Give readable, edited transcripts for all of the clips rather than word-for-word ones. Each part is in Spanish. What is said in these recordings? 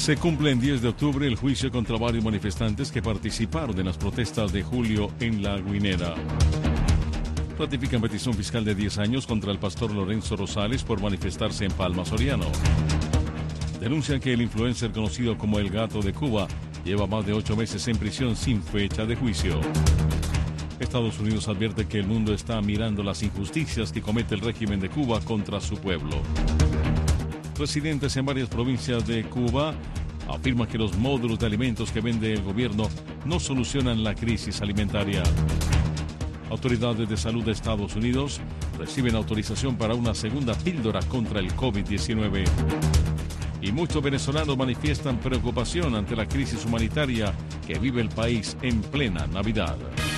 Se cumple en 10 de octubre el juicio contra varios manifestantes que participaron en las protestas de julio en La Guinera. Ratifican petición fiscal de 10 años contra el pastor Lorenzo Rosales por manifestarse en Palma Soriano. Denuncian que el influencer conocido como El Gato de Cuba lleva más de 8 meses en prisión sin fecha de juicio. Estados Unidos advierte que el mundo está mirando las injusticias que comete el régimen de Cuba contra su pueblo. Residentes en varias provincias de Cuba afirman que los módulos de alimentos que vende el gobierno no solucionan la crisis alimentaria. Autoridades de salud de Estados Unidos reciben autorización para una segunda píldora contra el COVID-19. Y muchos venezolanos manifiestan preocupación ante la crisis humanitaria que vive el país en plena Navidad.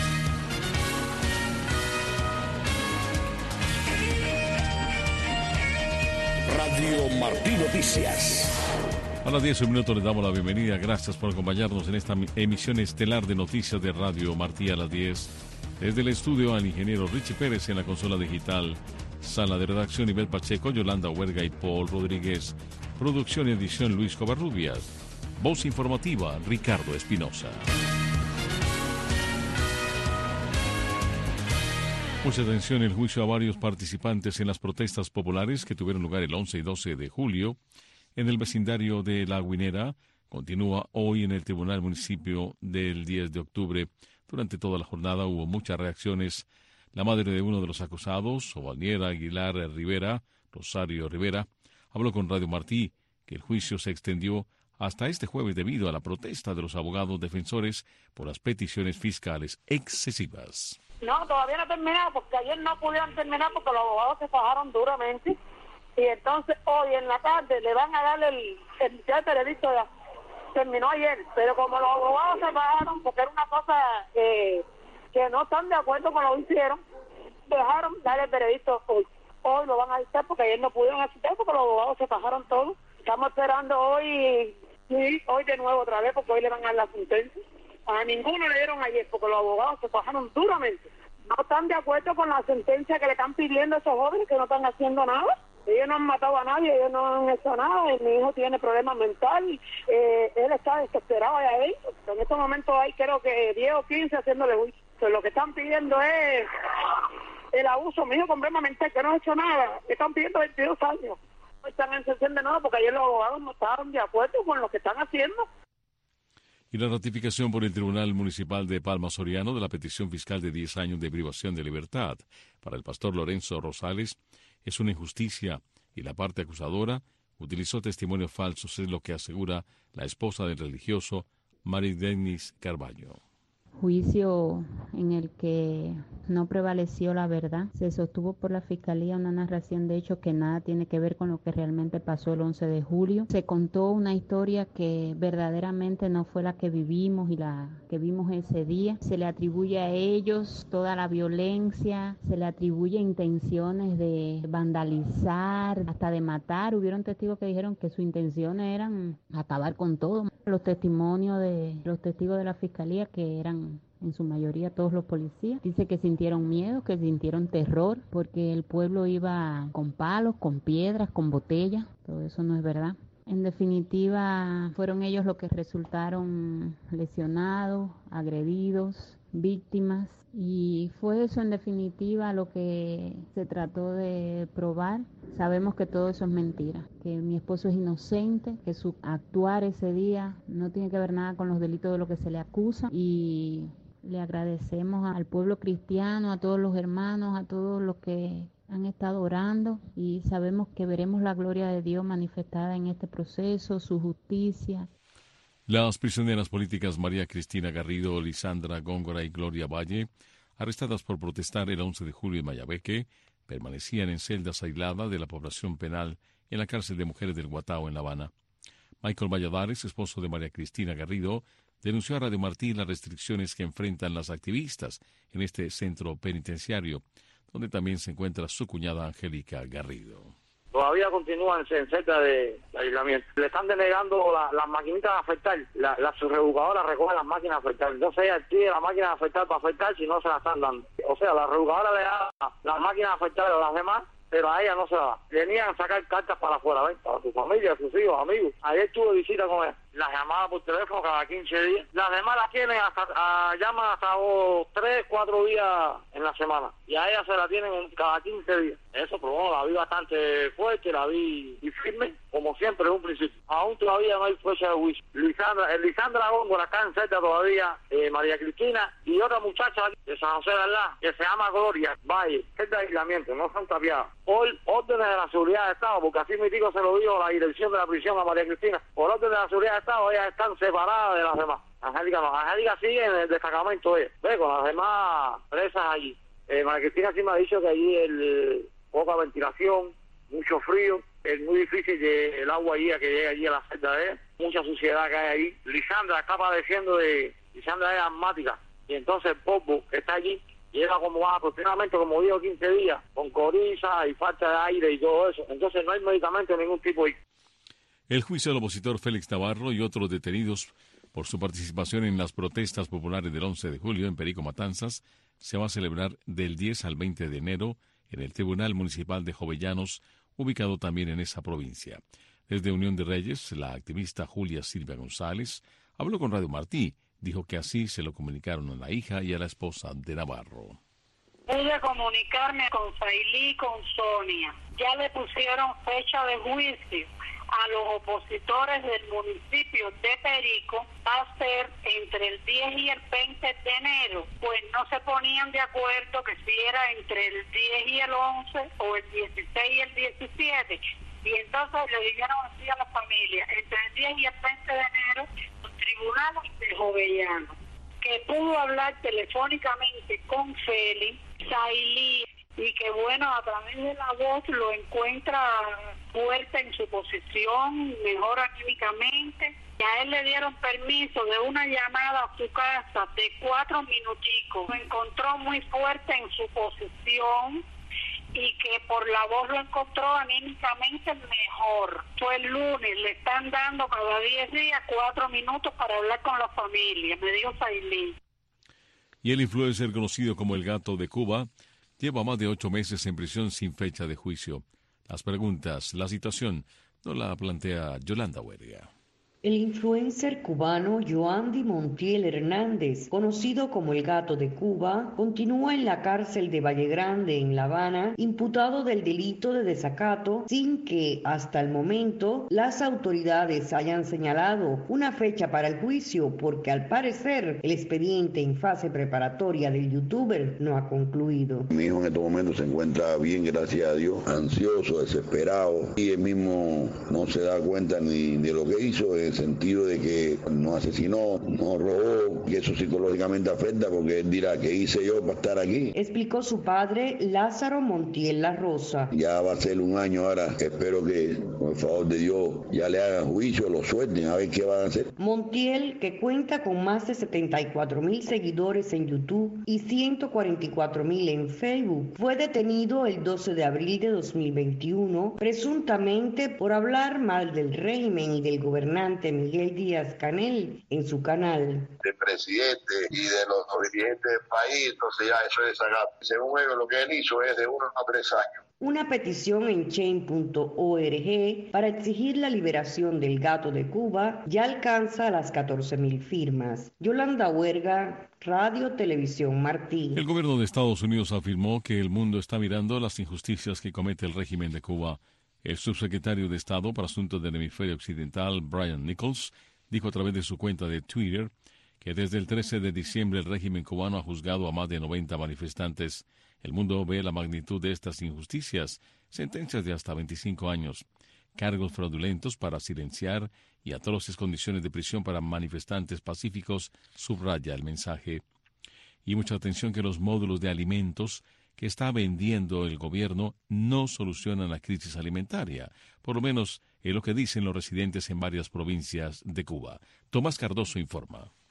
Radio Martí Noticias. A las 10 minutos les damos la bienvenida. Gracias por acompañarnos en esta emisión estelar de noticias de Radio Martí a las 10. Desde el estudio al ingeniero Richie Pérez en la consola digital. Sala de redacción Ibel Pacheco, Yolanda Huerga y Paul Rodríguez. Producción y edición Luis Covarrubias. Voz informativa Ricardo Espinosa. Mucha atención, el juicio a varios participantes en las protestas populares que tuvieron lugar el 11 y 12 de julio en el vecindario de La Guinera continúa hoy en el Tribunal Municipio del 10 de octubre. Durante toda la jornada hubo muchas reacciones. La madre de uno de los acusados, Ovaniera Aguilar Rivera, Rosario Rivera, habló con Radio Martí que el juicio se extendió hasta este jueves debido a la protesta de los abogados defensores por las peticiones fiscales excesivas. No, todavía no ha terminado porque ayer no pudieron terminar porque los abogados se fajaron duramente y entonces hoy en la tarde le van a dar el veredicto. Terminó ayer, pero como los abogados se fajaron porque era una cosa que no están de acuerdo con lo que hicieron, dejaron dar el veredicto hoy. Hoy lo van a dictar porque ayer no pudieron asistir porque los abogados se fajaron todos. Estamos esperando hoy de nuevo otra vez porque hoy le van a dar la sentencia. A ninguno le dieron ayer porque los abogados se fajaron duramente. No están de acuerdo con la sentencia que le están pidiendo a esos jóvenes que no están haciendo nada. Ellos no han matado a nadie, ellos no han hecho nada. Mi hijo tiene problemas mentales, él está desesperado allá ahí. En estos momentos hay creo que 10 o 15 haciéndole juicio. Pues lo que están pidiendo es el abuso. Mi hijo con problemas mentales que no ha hecho nada. Están pidiendo 22 años. No están en sesión de nada porque ayer los abogados no estaban de acuerdo con lo que están haciendo. Y la ratificación por el Tribunal Municipal de Palma Soriano de la petición fiscal de 10 años de privación de libertad para el pastor Lorenzo Rosales es una injusticia y la parte acusadora utilizó testimonios falsos, es lo que asegura la esposa del religioso Maridenis Carballo. Juicio en el que no prevaleció la verdad. Se sostuvo por la Fiscalía una narración de hechos que nada tiene que ver con lo que realmente pasó el 11 de julio. Se contó una historia que verdaderamente no fue la que vivimos y la que vimos ese día. Se le atribuye a ellos toda la violencia, se le atribuye intenciones de vandalizar, hasta de matar. Hubieron testigos que dijeron que sus intenciones eran acabar con todo. Los testimonios de los testigos de la Fiscalía, que eran en su mayoría todos los policías, dice que sintieron miedo, que sintieron terror, porque el pueblo iba con palos, con piedras, con botellas. Todo eso no es verdad. En definitiva, fueron ellos los que resultaron lesionados, agredidos, víctimas, y fue eso en definitiva lo que se trató de probar. Sabemos que todo eso es mentira, que mi esposo es inocente, que su actuar ese día no tiene que ver nada con los delitos de lo que se le acusa, y le agradecemos al pueblo cristiano, a todos los hermanos, a todos los que han estado orando, y sabemos que veremos la gloria de Dios manifestada en este proceso, su justicia. Las prisioneras políticas María Cristina Garrido, Lisandra Góngora y Gloria Valle, arrestadas por protestar el 11 de julio en Mayabeque, permanecían en celdas aisladas de la población penal en la cárcel de mujeres del Guatao en La Habana. Michael Valladares, esposo de María Cristina Garrido, denunció a Radio Martí las restricciones que enfrentan las activistas en este centro penitenciario, donde también se encuentra su cuñada Angélica Garrido. Todavía continúan en celda de aislamiento. Le están denegando las maquinitas de afectar. La subreeducadora recoge las máquinas de afectar. Entonces ella pide la máquina de afectar para afectar si no se la están dando. O sea, la reeducadora le da las máquinas de afectar a las demás, pero a ella no se la da. Venían a sacar cartas para afuera, ¿ven? Para su familia, sus hijos, amigos. Ayer tuve visita con ella. Las llamaba por teléfono cada 15 días. Las demás las tienen llaman hasta 3, 4 días en la semana. Y a ella se la tienen cada 15 días. Eso, pero bueno, la vi bastante fuerte, la vi y firme, como siempre en un principio. Aún todavía no hay fecha de juicio. Lisandra Góngora está en celda todavía, María Cristina y otra muchacha de San José de Alá, que se llama Gloria Valle, celda de aislamiento, no son tapiadas. Por órdenes de la seguridad de Estado, porque así mi tío se lo dijo la dirección de la prisión a María Cristina, por órdenes de la seguridad de Estado, ellas están separadas de las demás. Angélica no, Angélica sigue en el destacamento ve, con las demás presas allí. María Cristina sí me ha dicho que allí poca ventilación, mucho frío, es muy difícil que el agua allí, que llegue allí a la celda de ella, mucha suciedad que hay allí. Lisandra está padeciendo Lisandra es asmática, y entonces el polvo que está allí lleva como aproximadamente, como digo, 15 días, con coriza y falta de aire y todo eso. Entonces no hay medicamento de ningún tipo ahí. El juicio del opositor Félix Navarro y otros detenidos por su participación en las protestas populares del 11 de julio en Perico Matanzas se va a celebrar del 10 al 20 de enero en el Tribunal Municipal de Jovellanos, ubicado también en esa provincia. Desde Unión de Reyes, la activista Julia Silvia González habló con Radio Martí. Dijo que así se lo comunicaron a la hija y a la esposa de Navarro. Pude comunicarme con Sailí y con Sonia. Ya le pusieron fecha de juicio a los opositores del municipio de Perico. Va a ser entre el 10 y el 20 de enero. Pues no se ponían de acuerdo que si era entre el 10 y el 11 o el 16 y el 17. Y entonces le dijeron así a la familia, entre el 10 y el 20 de enero, los tribunales de Jovellanos, que pudo hablar telefónicamente con Félix, Sailí, y que bueno, a través de la voz lo encuentra fuerte en su posición, mejor anímicamente. Y a él le dieron permiso de una llamada a su casa de 4 minuticos. Lo encontró muy fuerte en su posición y que por la voz lo encontró anímicamente mejor. Fue el lunes, le están dando cada 10 días 4 minutos para hablar con la familia, me dijo Sailí. Y el influencer conocido como el Gato de Cuba lleva más de 8 meses en prisión sin fecha de juicio. Las preguntas, la situación, nos la plantea Yolanda Huerga. El influencer cubano Yoandi Montiel Hernández, conocido como el Gato de Cuba, continúa en la cárcel de Valle Grande, en La Habana, imputado del delito de desacato, sin que, hasta el momento, las autoridades hayan señalado una fecha para el juicio, porque al parecer el expediente en fase preparatoria del youtuber no ha concluido. Mi hijo en estos momentos se encuentra bien, gracias a Dios, ansioso, desesperado, y él mismo no se da cuenta ni de lo que hizo, en el sentido de que no asesinó, no robó, y eso psicológicamente afecta porque él dirá, ¿qué hice yo para estar aquí? Explicó su padre Lázaro Montiel La Rosa. Ya va a ser un año ahora, espero que, por el favor de Dios, ya le hagan juicio, lo suelten, a ver qué van a hacer. Montiel, que cuenta con más de 74,000 seguidores en YouTube y 144,000 en Facebook, fue detenido el 12 de abril de 2021, presuntamente por hablar mal del régimen y del gobernante Miguel Díaz-Canel en su canal. Del presidente y de los dirigentes del país, entonces ya eso es desacato. Según ellos, lo que él hizo es de 1 a 3 años. Una petición en change.org para exigir la liberación del Gato de Cuba ya alcanza las 14,000 firmas. Yolanda Huerga, Radio Televisión Martí. El gobierno de Estados Unidos afirmó que el mundo está mirando las injusticias que comete el régimen de Cuba. El subsecretario de Estado para Asuntos del Hemisferio Occidental, Brian Nichols, dijo a través de su cuenta de Twitter que desde el 13 de diciembre el régimen cubano ha juzgado a más de 90 manifestantes. El mundo ve la magnitud de estas injusticias, sentencias de hasta 25 años, cargos fraudulentos para silenciar y atroces condiciones de prisión para manifestantes pacíficos, subraya el mensaje. Y mucha atención que los módulos de alimentos que está vendiendo el gobierno no solucionan la crisis alimentaria, por lo menos es lo que dicen los residentes en varias provincias de Cuba. Tomás Cardoso informa.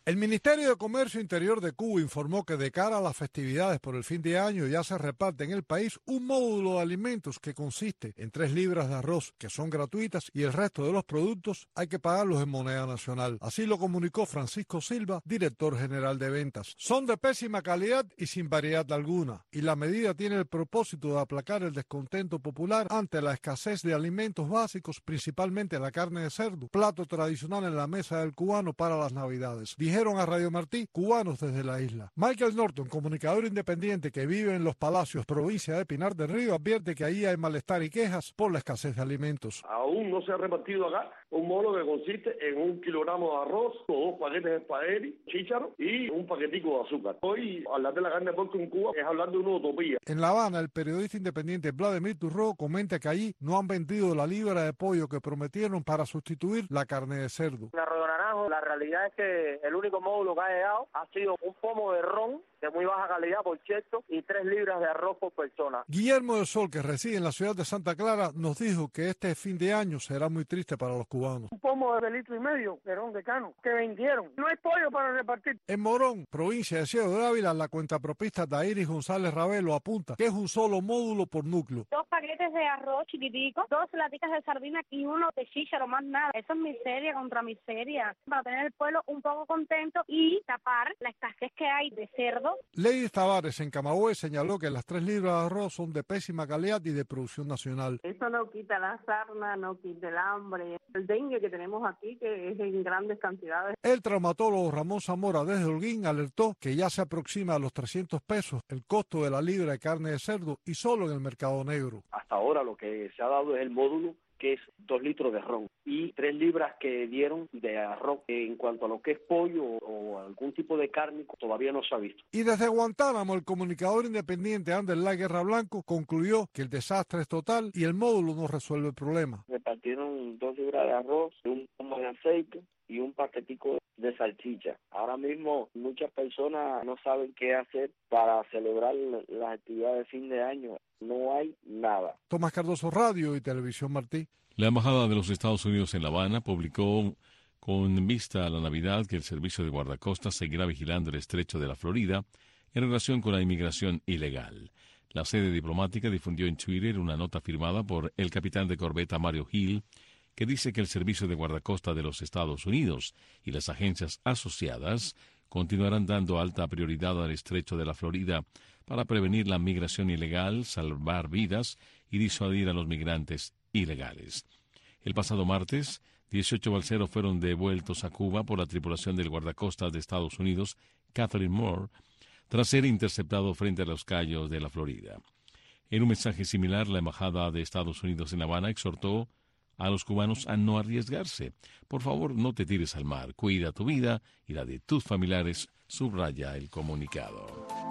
El Ministerio de Comercio Interior de Cuba informó que de cara a las festividades por el fin de año ya se reparte en el país un módulo de alimentos que consiste en 3 libras de arroz, que son gratuitas, y el resto de los productos hay que pagarlos en moneda nacional. Así lo comunicó Francisco Silva, director general de ventas. Son de pésima calidad y sin variedad alguna, y la medida tiene el propósito de aplacar el descontento popular ante la escasez de alimentos básicos, principalmente la carne de cerdo, plato tradicional en la mesa del cubano para las Navidades. Dijeron a Radio Martí cubanos desde la isla. Michael Norton, comunicador independiente que vive en Los Palacios, provincia de Pinar del Río, advierte que ahí hay malestar y quejas por la escasez de alimentos. Aún no se ha repartido acá un módulo que consiste en 1 kilogramo de arroz, 2 paquetes de espagueti, chícharo y un paquetico de azúcar. Hoy, hablar de la carne de puerco en Cuba es hablar de una utopía. En La Habana, el periodista independiente Vladimir Turro comenta que allí no han vendido la libra de pollo que prometieron para sustituir la carne de cerdo. La realidad es que el único módulo que ha llegado ha sido un pomo de ron de muy baja calidad, por cierto, y 3 libras de arroz por persona. Guillermo del Sol, que reside en la ciudad de Santa Clara, nos dijo que este fin de año será muy triste para los cubanos. Un pomo de litro y medio de ron de cano que vendieron. No hay pollo para repartir. En Morón, provincia de Ciego de Ávila, la cuentapropista Dairis González Ravelo apunta que es un solo módulo por núcleo. 2 paquetes de arroz chiquitico, 2 laticas de sardina y 1 de chícharo, más nada. Eso es miseria contra miseria. Para tener el pueblo un poco contento y tapar la escasez que hay de cerdo. Lady Tavares en Camagüey señaló que las 3 libras de arroz son de pésima calidad y de producción nacional. Eso no quita la sarna, no quita el hambre. El dengue que tenemos aquí, que es en grandes cantidades. El traumatólogo Ramón Zamora desde Holguín alertó que ya se aproxima a los 300 pesos el costo de la libra de carne de cerdo y solo en el mercado negro. Hasta ahora lo que se ha dado es el módulo, que es 2 litros de ron y 3 libras que dieron de arroz. En cuanto a lo que es pollo o algún tipo de carne, todavía no se ha visto. Y desde Guantánamo, el comunicador independiente Anderlay Guerra Blanco concluyó que el desastre es total y el módulo no resuelve el problema. Repartieron 2 libras de arroz, un pomo de aceite y un paquetico de salchicha. Ahora mismo muchas personas no saben qué hacer para celebrar las actividades de fin de año. No hay nada. Tomás Cardoso, Radio y Televisión Martí. La Embajada de los Estados Unidos en La Habana publicó con vista a la Navidad que el Servicio de Guardacostas seguirá vigilando el estrecho de la Florida en relación con la inmigración ilegal. La sede diplomática difundió en Twitter una nota firmada por el capitán de corbeta Mario Hill que dice que el Servicio de Guardacostas de los Estados Unidos y las agencias asociadas continuarán dando alta prioridad al estrecho de la Florida para prevenir la migración ilegal, salvar vidas y disuadir a los migrantes ilegales. El pasado martes, 18 balseros fueron devueltos a Cuba por la tripulación del guardacostas de Estados Unidos, Catherine Moore, tras ser interceptado frente a los cayos de la Florida. En un mensaje similar, la Embajada de Estados Unidos en La Habana exhortó a los cubanos a no arriesgarse. Por favor, no te tires al mar, cuida tu vida y la de tus familiares, subraya el comunicado.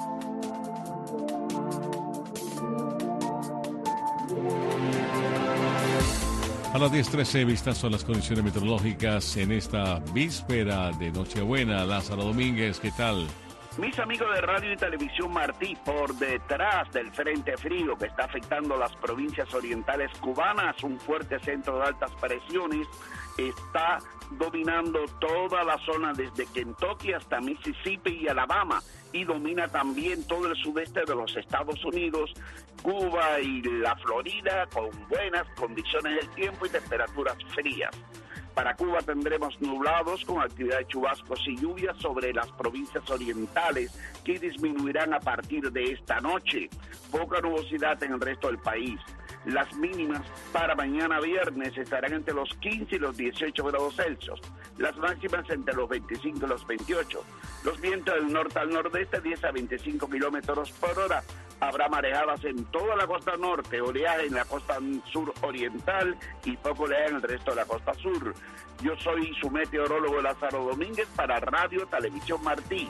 A las 10:13, vistazo a las condiciones meteorológicas en esta víspera de Nochebuena. Lázaro Domínguez, ¿qué tal? Mis amigos de Radio y Televisión Martí, por detrás del frente frío que está afectando las provincias orientales cubanas, un fuerte centro de altas presiones está dominando toda la zona desde Kentucky hasta Mississippi y Alabama, y domina también todo el sudeste de los Estados Unidos, Cuba y la Florida, con buenas condiciones del tiempo y temperaturas frías. Para Cuba tendremos nublados con actividad de chubascos y lluvias sobre las provincias orientales que disminuirán a partir de esta noche. Poca nubosidad en el resto del país. Las mínimas para mañana viernes estarán entre los 15 y los 18 grados Celsius. Las máximas entre los 25 y los 28. Los vientos del norte al nordeste 10 a 25 kilómetros por hora. Habrá marejadas en toda la costa norte, oleaje en la costa sur oriental y poco oleaje en el resto de la costa sur. Yo soy su meteorólogo Lázaro Domínguez para Radio Televisión Martí.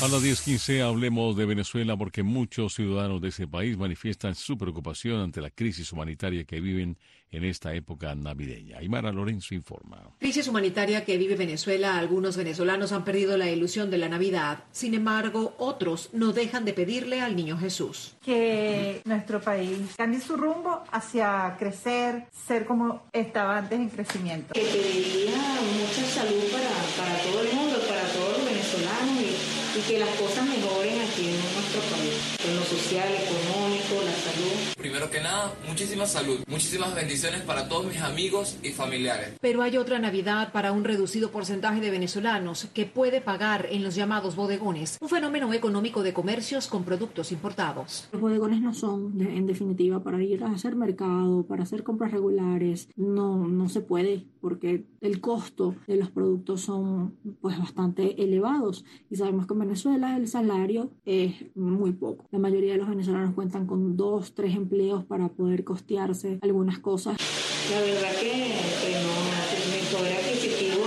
A las 10:15 hablemos de Venezuela porque muchos ciudadanos de ese país manifiestan su preocupación ante la crisis humanitaria que viven en esta época navideña. Aymara Lorenzo informa. Crisis humanitaria que vive Venezuela. Algunos venezolanos han perdido la ilusión de la Navidad. Sin embargo, otros no dejan de pedirle al Niño Jesús que nuestro país cambie su rumbo hacia crecer, ser como estaba antes en crecimiento. Que pediría mucha salud para todo el mundo, para todos los venezolanos y que las cosas mejoren aquí en nuestro país, en lo social, económico, la salud. Primero que nada, muchísima salud, muchísimas bendiciones para todos mis amigos y familiares. Pero hay otra Navidad para un reducido porcentaje de venezolanos que puede pagar en los llamados bodegones, un fenómeno económico de comercios con productos importados. Los bodegones no son, en definitiva, para ir a hacer mercado, para hacer compras regulares, no se puede, porque el costo de los productos son pues bastante elevados y sabemos que en Venezuela el salario es muy poco. La mayoría de los venezolanos cuentan con 2, 3 empleos para poder costearse algunas cosas. La verdad que no, mi poder adquisitivo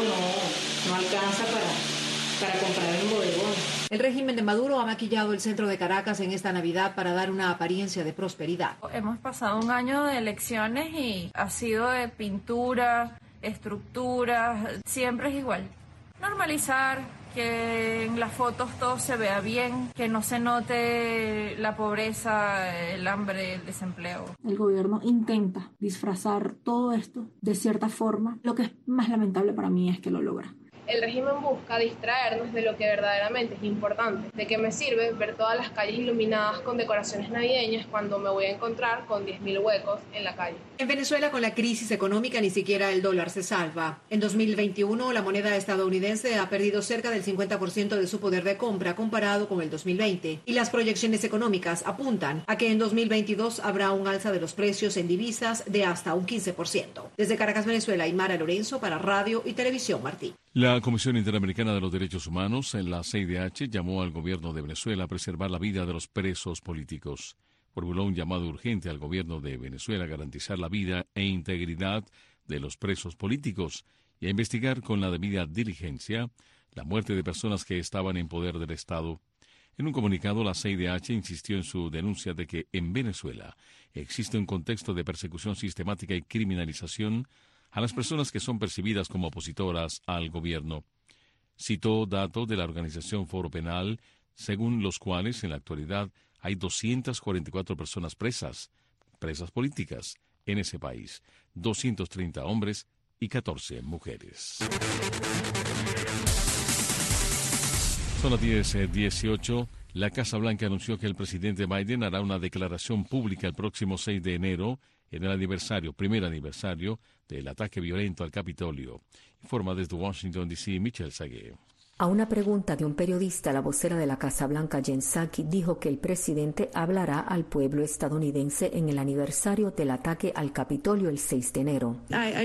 no alcanza para comprar un bodegón. El régimen de Maduro ha maquillado el centro de Caracas en esta Navidad para dar una apariencia de prosperidad. Hemos pasado un año de elecciones y ha sido de pintura, estructuras, siempre es igual. Normalizar, que en las fotos todo se vea bien, que no se note la pobreza, el hambre, el desempleo. El gobierno intenta disfrazar todo esto de cierta forma. Lo que es más lamentable para mí es que lo logra. El régimen busca distraernos de lo que verdaderamente es importante. ¿De qué me sirve ver todas las calles iluminadas con decoraciones navideñas cuando me voy a encontrar con 10.000 huecos en la calle? En Venezuela, con la crisis económica, ni siquiera el dólar se salva. En 2021, la moneda estadounidense ha perdido cerca del 50% de su poder de compra comparado con el 2020. Y las proyecciones económicas apuntan a que en 2022 habrá un alza de los precios en divisas de hasta un 15%. Desde Caracas, Venezuela, Aymara Lorenzo para Radio y Televisión Martí. La Comisión Interamericana de los Derechos Humanos, en la CIDH, llamó al gobierno de Venezuela a preservar la vida de los presos políticos. Formuló un llamado urgente al gobierno de Venezuela a garantizar la vida e integridad de los presos políticos y a investigar con la debida diligencia la muerte de personas que estaban en poder del Estado. En un comunicado, la CIDH insistió en su denuncia de que en Venezuela existe un contexto de persecución sistemática y criminalización a las personas que son percibidas como opositoras al gobierno. Citó datos de la organización Foro Penal, según los cuales en la actualidad hay 244 personas presas políticas en ese país, 230 hombres y 14 mujeres. Son las 10:18. La Casa Blanca anunció que el presidente Biden hará una declaración pública el próximo 6 de enero en el primer aniversario del ataque violento al Capitolio. Informa desde Washington, D.C., Michelle Sagué. A una pregunta de un periodista, la vocera de la Casa Blanca, Jen Psaki, dijo que el presidente hablará al pueblo estadounidense en el aniversario del ataque al Capitolio el 6 de enero.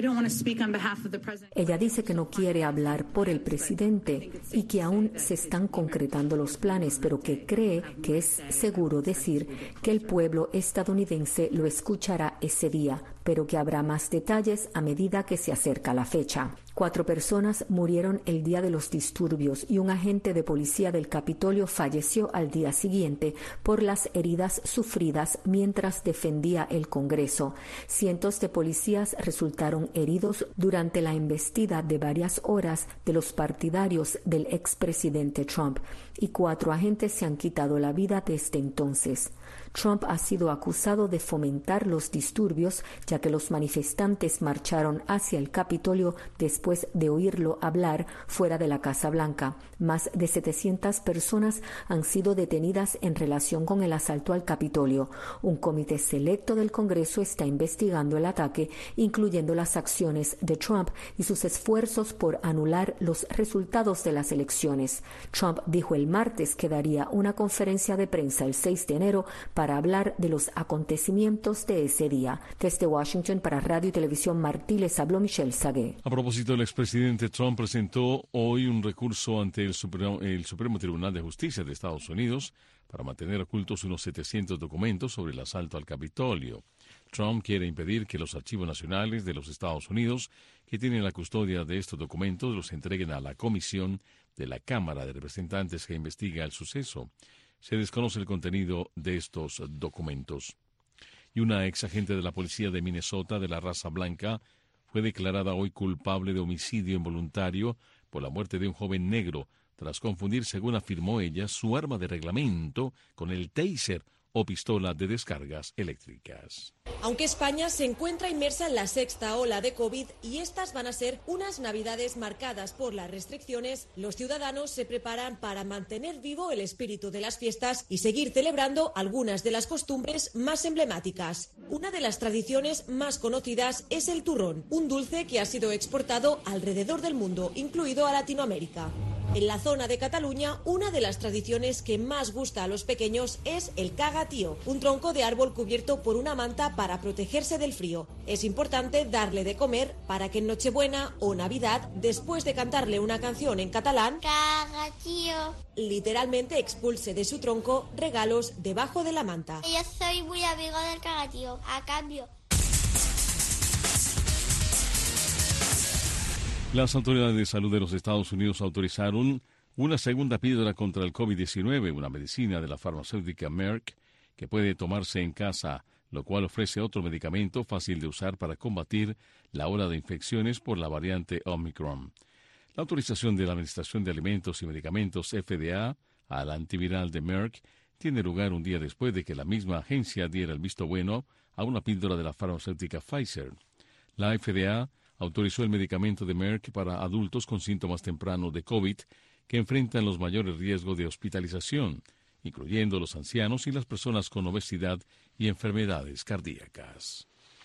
Ella dice que no quiere hablar por el presidente y que aún se están concretando los planes, pero que cree que es seguro decir que el pueblo estadounidense lo escuchará ese día, pero que habrá más detalles a medida que se acerca la fecha. 4 personas murieron el día de los disturbios y un agente de policía del Capitolio falleció al día siguiente por las heridas sufridas mientras defendía el Congreso. Cientos de policías resultaron heridos durante la embestida de varias horas de los partidarios del expresidente Trump y 4 agentes se han quitado la vida desde entonces. Trump ha sido acusado de fomentar los disturbios, ya que los manifestantes marcharon hacia el Capitolio después de oírlo hablar fuera de la Casa Blanca. Más de 700 personas han sido detenidas en relación con el asalto al Capitolio. Un comité selecto del Congreso está investigando el ataque, incluyendo las acciones de Trump y sus esfuerzos por anular los resultados de las elecciones. Trump dijo el martes que daría una conferencia de prensa el 6 de enero para hablar de los acontecimientos de ese día. Desde Washington para Radio y Televisión Martí les habló Michelle Sagué. A propósito, el expresidente Trump presentó hoy un recurso ante el Supremo Tribunal de Justicia de Estados Unidos para mantener ocultos unos 700 documentos sobre el asalto al Capitolio. Trump quiere impedir que los archivos nacionales de los Estados Unidos, que tienen la custodia de estos documentos, los entreguen a la Comisión de la Cámara de Representantes que investiga el suceso. Se desconoce el contenido de estos documentos. Y una ex agente de la policía de Minnesota de la raza blanca fue declarada hoy culpable de homicidio involuntario por la muerte de un joven negro tras confundir, según afirmó ella, su arma de reglamento con el taser o pistola de descargas eléctricas. Aunque España se encuentra inmersa en la sexta ola de COVID y estas van a ser unas navidades marcadas por las restricciones, los ciudadanos se preparan para mantener vivo el espíritu de las fiestas y seguir celebrando algunas de las costumbres más emblemáticas. Una de las tradiciones más conocidas es el turrón, un dulce que ha sido exportado alrededor del mundo, incluido a Latinoamérica. En la zona de Cataluña, una de las tradiciones que más gusta a los pequeños es el cagatío, un tronco de árbol cubierto por una manta para protegerse del frío. Es importante darle de comer para que en Nochebuena o Navidad, después de cantarle una canción en catalán, cagatío, literalmente expulse de su tronco regalos debajo de la manta. Yo soy muy amigo del cagatío, a cambio. Las autoridades de salud de los Estados Unidos autorizaron una segunda píldora contra el COVID-19, una medicina de la farmacéutica Merck que puede tomarse en casa, lo cual ofrece otro medicamento fácil de usar para combatir la ola de infecciones por la variante Omicron. La autorización de la Administración de Alimentos y Medicamentos FDA al antiviral de Merck tiene lugar un día después de que la misma agencia diera el visto bueno a una píldora de la farmacéutica Pfizer. La FDA autorizó el medicamento de Merck para adultos con síntomas tempranos de COVID que enfrentan los mayores riesgos de hospitalización, incluyendo los ancianos y las personas con obesidad y enfermedades cardíacas.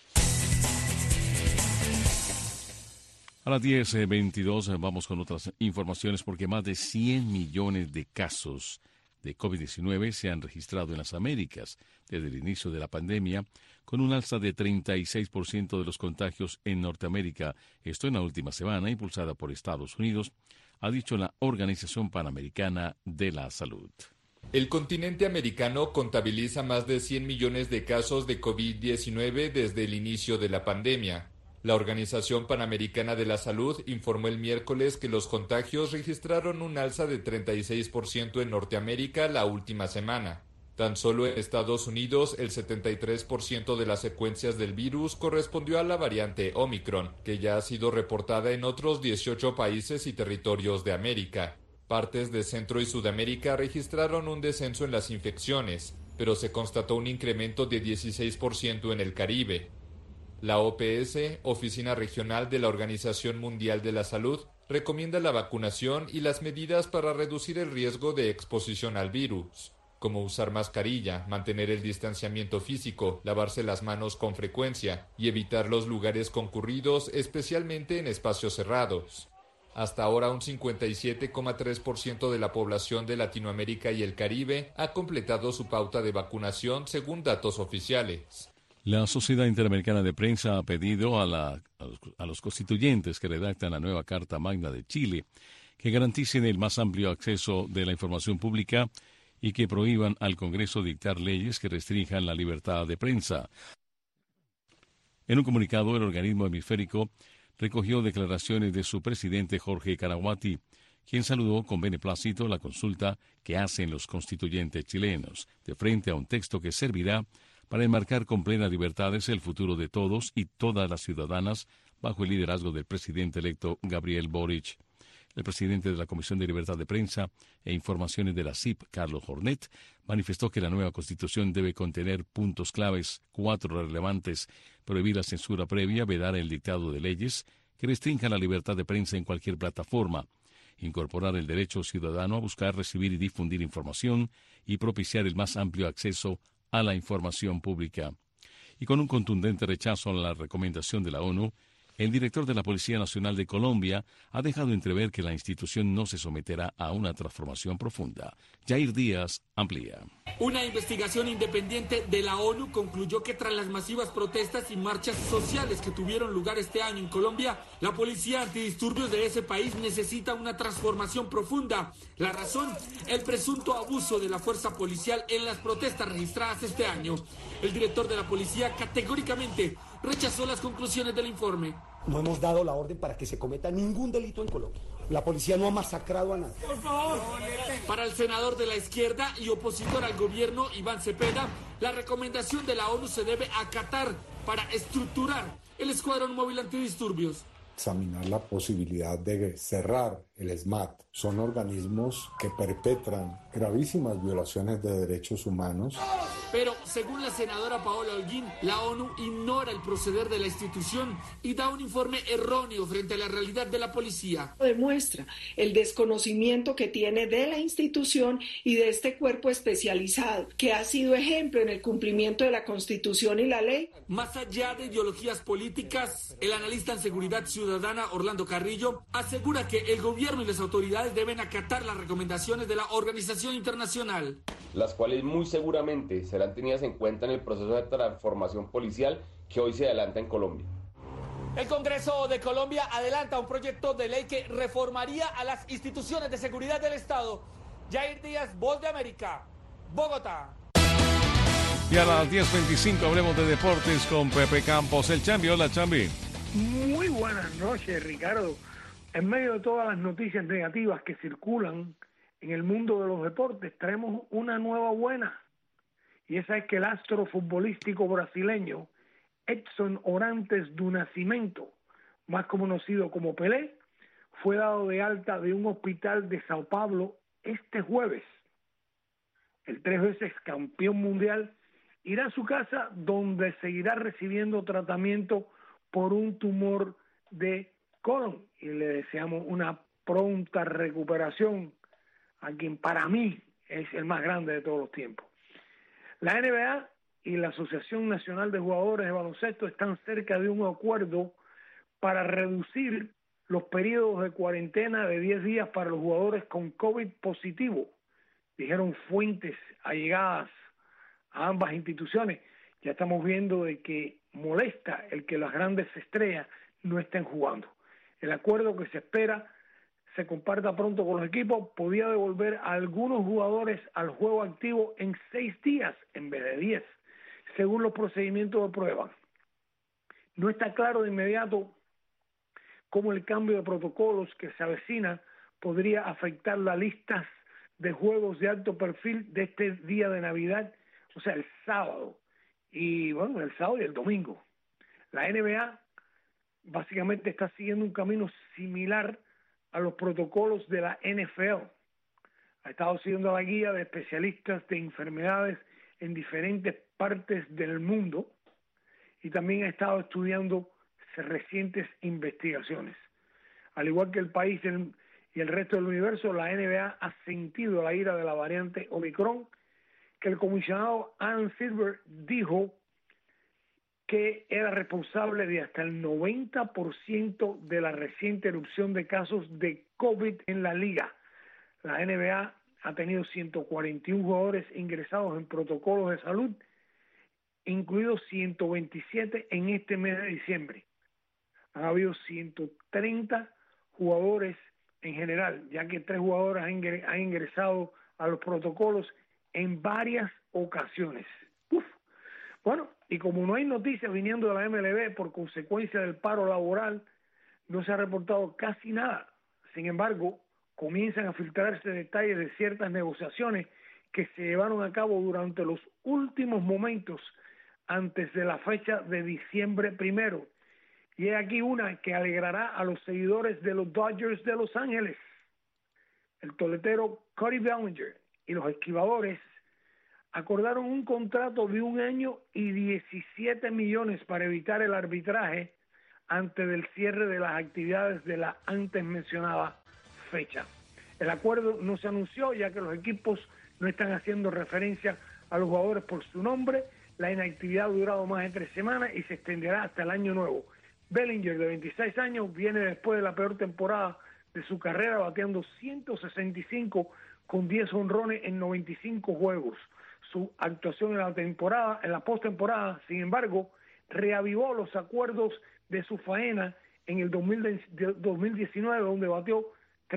A las 10:22 vamos con otras informaciones porque más de 100 millones de casos de COVID-19 se han registrado en las Américas desde el inicio de la pandemia, con un alza de 36% de los contagios en Norteamérica. Esto en la última semana, impulsada por Estados Unidos, ha dicho la Organización Panamericana de la Salud. El continente americano contabiliza más de 100 millones de casos de COVID-19 desde el inicio de la pandemia. La Organización Panamericana de la Salud informó el miércoles que los contagios registraron un alza de 36% en Norteamérica la última semana. Tan solo en Estados Unidos, el 73% de las secuencias del virus correspondió a la variante Omicron, que ya ha sido reportada en otros 18 países y territorios de América. Partes de Centro y Sudamérica registraron un descenso en las infecciones, pero se constató un incremento de 16% en el Caribe. La OPS, Oficina Regional de la Organización Mundial de la Salud, recomienda la vacunación y las medidas para reducir el riesgo de exposición al virus, como usar mascarilla, mantener el distanciamiento físico, lavarse las manos con frecuencia y evitar los lugares concurridos, especialmente en espacios cerrados. Hasta ahora, un 57,3% de la población de Latinoamérica y el Caribe ha completado su pauta de vacunación, según datos oficiales. La Sociedad Interamericana de Prensa ha pedido a los constituyentes que redactan la nueva Carta Magna de Chile que garanticen el más amplio acceso de la información pública y que prohíban al Congreso dictar leyes que restrinjan la libertad de prensa. En un comunicado, el organismo hemisférico recogió declaraciones de su presidente Jorge Caraguati, quien saludó con beneplácito la consulta que hacen los constituyentes chilenos, de frente a un texto que servirá para enmarcar con plenas libertades el futuro de todos y todas las ciudadanas bajo el liderazgo del presidente electo Gabriel Boric. El presidente de la Comisión de Libertad de Prensa e Informaciones de la CIP, Carlos Jornet, manifestó que la nueva Constitución debe contener puntos claves, 4 relevantes: prohibir la censura previa, vedar el dictado de leyes que restrinjan la libertad de prensa en cualquier plataforma, incorporar el derecho ciudadano a buscar, recibir y difundir información y propiciar el más amplio acceso a la información pública. Y con un contundente rechazo a la recomendación de la ONU, el director de la Policía Nacional de Colombia ha dejado entrever que la institución no se someterá a una transformación profunda. Jair Díaz amplía. Una investigación independiente de la ONU concluyó que tras las masivas protestas y marchas sociales que tuvieron lugar este año en Colombia, la policía antidisturbios de ese país necesita una transformación profunda. La razón, el presunto abuso de la fuerza policial en las protestas registradas este año. El director de la policía categóricamente rechazó las conclusiones del informe. No hemos dado la orden para que se cometa ningún delito en Colombia. La policía no ha masacrado a nadie. Por favor. Para el senador de la izquierda y opositor al gobierno, Iván Cepeda, la recomendación de la ONU se debe acatar para estructurar el escuadrón móvil antidisturbios. Examinar la posibilidad de cerrar el SMAT. Son organismos que perpetran gravísimas violaciones de derechos humanos. Pero, según la senadora Paola Holguín, la ONU ignora el proceder de la institución y da un informe erróneo frente a la realidad de la policía. Demuestra el desconocimiento que tiene de la institución y de este cuerpo especializado, que ha sido ejemplo en el cumplimiento de la Constitución y la ley. Más allá de ideologías políticas, el analista en seguridad ciudadana Orlando Carrillo asegura que el gobierno y las autoridades deben acatar las recomendaciones de la organización internacional, las cuales muy seguramente serán tenidas en cuenta en el proceso de transformación policial que hoy se adelanta en Colombia. El Congreso de Colombia adelanta un proyecto de ley que reformaría a las instituciones de seguridad del Estado. Jair Díaz, Voz de América, Bogotá. Y a las 10:25 hablemos de deportes con Pepe Campos, el Chambi. Hola, Chambi. Muy buenas noches, Ricardo. En medio de todas las noticias negativas que circulan en el mundo de los deportes, traemos una nueva buena. Y esa es que el astro futbolístico brasileño Edson Orantes do Nascimento, más conocido como Pelé, fue dado de alta de un hospital de Sao Paulo este jueves. El 3 veces campeón mundial irá a su casa, donde seguirá recibiendo tratamiento por un tumor de colon, y le deseamos una pronta recuperación a quien para mí es el más grande de todos los tiempos. La NBA y la Asociación Nacional de Jugadores de Baloncesto están cerca de un acuerdo para reducir los periodos de cuarentena de 10 días para los jugadores con COVID positivo, dijeron fuentes allegadas a ambas instituciones. Ya estamos viendo de que molesta el que las grandes estrellas no estén jugando. El acuerdo, que se espera se comparta pronto con los equipos, podía devolver a algunos jugadores al juego activo en 6 días en vez de 10, según los procedimientos de prueba. No está claro de inmediato cómo el cambio de protocolos que se avecina podría afectar las listas de juegos de alto perfil de este día de Navidad, o sea, el sábado, y bueno, el sábado y el domingo. La NBA básicamente está siguiendo un camino similar a los protocolos de la NFL. Ha estado siguiendo la guía de especialistas de enfermedades en diferentes partes del mundo y también ha estado estudiando recientes investigaciones. Al igual que el país y el resto del universo, la NBA ha sentido la ira de la variante Omicron, que el comisionado Adam Silver dijo que era responsable de hasta el 90% de la reciente erupción de casos de COVID en la liga. La NBA ha tenido 141 jugadores ingresados en protocolos de salud, incluidos 127 en este mes de diciembre. Han habido 130 jugadores en general, ya que 3 jugadores han ingresado a los protocolos en varias ocasiones. Bueno, y como no hay noticias viniendo de la MLB por consecuencia del paro laboral, no se ha reportado casi nada. Sin embargo, comienzan a filtrarse detalles de ciertas negociaciones que se llevaron a cabo durante los últimos momentos antes de la fecha de diciembre 1. Y hay aquí una que alegrará a los seguidores de los Dodgers de Los Ángeles. El toletero Cody Bellinger y los esquivadores acordaron un contrato de 1 año y 17 millones para evitar el arbitraje antes del cierre de las actividades de la antes mencionada fecha. El acuerdo no se anunció, ya que los equipos no están haciendo referencia a los jugadores por su nombre. La inactividad ha durado más de 3 semanas y se extenderá hasta el año nuevo. Bellinger, de 26 años, viene después de la peor temporada de su carrera, bateando 165 con 10 jonrones en 95 juegos. Su actuación en la postemporada, sin embargo, reavivó los acuerdos de su faena en el 2019, donde bateó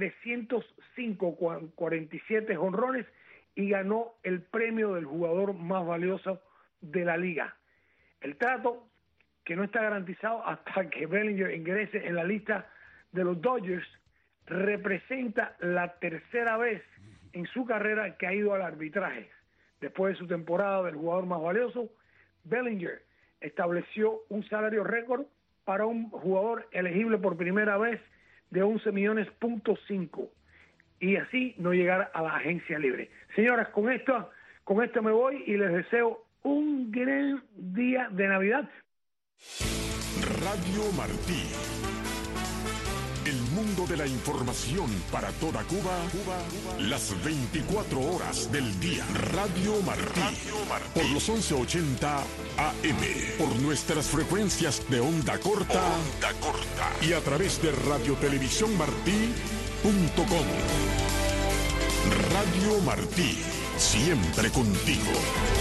305 con 47 jonrones y ganó el premio del jugador más valioso de la liga. El trato, que no está garantizado hasta que Bellinger ingrese en la lista de los Dodgers, representa la tercera vez en su carrera que ha ido al arbitraje. Después de su temporada del jugador más valioso, Bellinger estableció un salario récord para un jugador elegible por primera vez de 11.5 millones y así no llegar a la agencia libre. Señoras, con esto me voy y les deseo un gran día de Navidad. Radio Martí. El mundo de la información para toda Cuba, las 24 horas del día. Radio Martí. Por los 1180 AM. Por nuestras frecuencias de onda corta. Y a través de radiotelevisiónmartí.com. Radio Martí. Siempre contigo.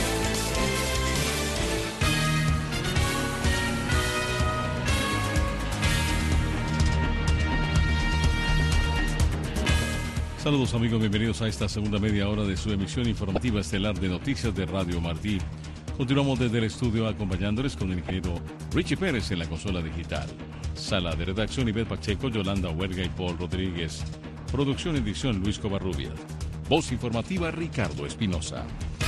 Saludos amigos, bienvenidos a esta segunda media hora de su emisión informativa estelar de noticias de Radio Martí. Continuamos desde el estudio acompañándoles con el ingeniero Richie Pérez en la consola digital. Sala de redacción Ivette Pacheco, Yolanda Huerga y Paul Rodríguez. Producción y edición Luis Covarrubias. Voz informativa Ricardo Espinosa.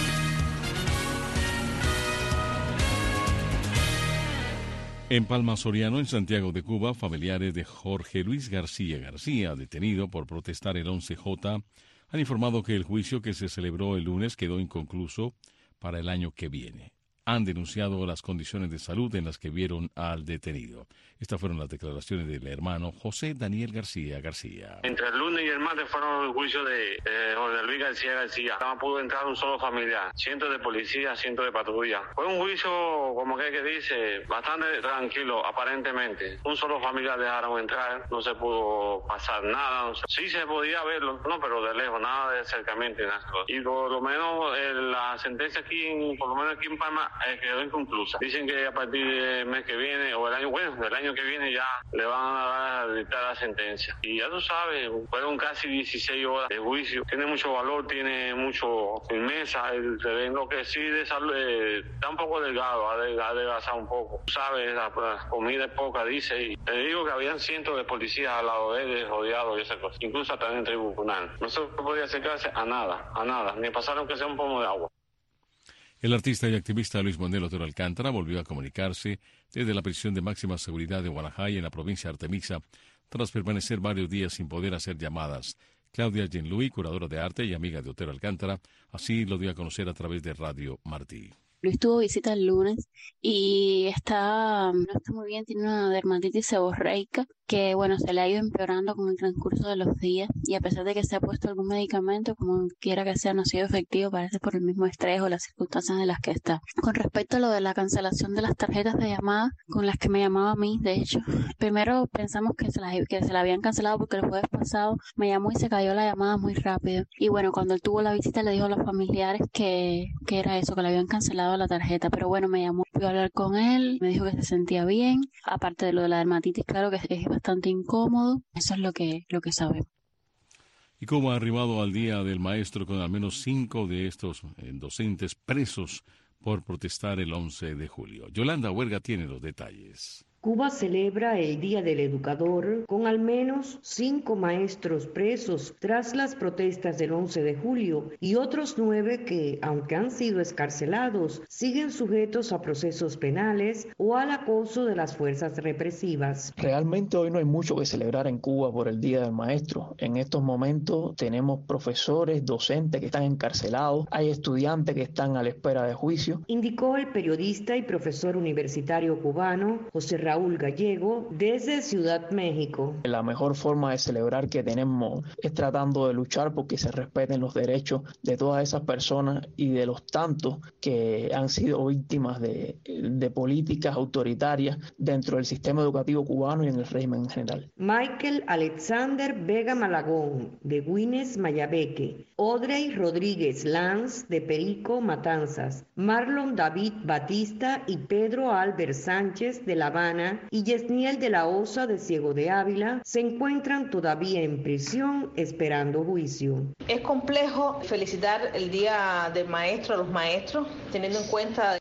En Palma Soriano, en Santiago de Cuba, familiares de Jorge Luis García, detenido por protestar el 11J, han informado que el juicio que se celebró el lunes quedó inconcluso para el año que viene. Han denunciado las condiciones de salud en las que vieron al detenido. Estas fueron las declaraciones del hermano José Daniel García. Entre el lunes y el martes fueron los juicios de Jorge Luis García. No pudo entrar un solo familiar. Cientos de policías, cientos de patrullas. Fue un juicio, como que dice, bastante tranquilo, aparentemente. Un solo familiar dejaron entrar, no se pudo pasar nada. Sí se podía verlo, no, pero de lejos, nada de acercamiento y nada. Y por lo menos la sentencia aquí, por lo menos aquí en Palma, quedó inconclusa. Dicen que a partir del mes que viene, o del año que viene ya le van a dictar la sentencia. Y ya tú sabes, fueron casi 16 horas de juicio. Tiene mucho valor, tiene mucho firmeza. Lo que sí de salud, está un poco delgado, ha adelgazado un poco. Tú sabes, la comida es poca, dice. Y te digo que habían cientos de policías al lado de él, rodeados y esas cosas. Incluso hasta en el tribunal. No se podía acercarse a nada. Ni pasaron que sea un pomo de agua. El artista y activista Luis Manuel Otero Alcántara volvió a comunicarse desde la prisión de máxima seguridad de Guanajay en la provincia de Artemisa, tras permanecer varios días sin poder hacer llamadas. Claudia Jean-Louis, curadora de arte y amiga de Otero Alcántara, así lo dio a conocer a través de Radio Martí. Luis tuvo visita el lunes y no está muy bien, tiene una dermatitis seborreica que, se le ha ido empeorando con el transcurso de los días y a pesar de que se ha puesto algún medicamento, como quiera que sea, no ha sido efectivo, parece por el mismo estrés o las circunstancias en las que está. Con respecto a lo de la cancelación de las tarjetas de llamada con las que me llamaba a mí, de hecho, primero pensamos que se la habían cancelado porque el jueves pasado me llamó y se cayó la llamada muy rápido. Y cuando él tuvo la visita le dijo a los familiares que era eso, que le habían cancelado la tarjeta, pero me llamó, fui a hablar con él, me dijo que se sentía bien, aparte de lo de la dermatitis, claro que es bastante incómodo, eso es lo que sabemos. Y Cuba ha arribado al Día del Maestro con al menos 5 de estos docentes presos por protestar el 11 de julio. Yolanda Huerga tiene los detalles. Cuba celebra el Día del Educador con al menos 5 maestros presos tras las protestas del 11 de julio y otros 9 que, aunque han sido excarcelados, siguen sujetos a procesos penales o al acoso de las fuerzas represivas. Realmente hoy no hay mucho que celebrar en Cuba por el Día del Maestro. En estos momentos tenemos profesores, docentes que están encarcelados, hay estudiantes que están a la espera de juicio. Indicó el periodista y profesor universitario cubano José Raúl Gallego desde Ciudad México. La mejor forma de celebrar que tenemos es tratando de luchar porque se respeten los derechos de todas esas personas y de los tantos que han sido víctimas de políticas autoritarias dentro del sistema educativo cubano y en el régimen en general. Michael Alexander Vega Malagón de Güines, Mayabeque, Audrey Rodríguez Lanz de Perico, Matanzas, Marlon David Batista y Pedro Albert Sánchez de La Habana y Yesniel de la Osa de Ciego de Ávila se encuentran todavía en prisión esperando juicio. Es complejo felicitar el Día del Maestro a los maestros, teniendo en cuenta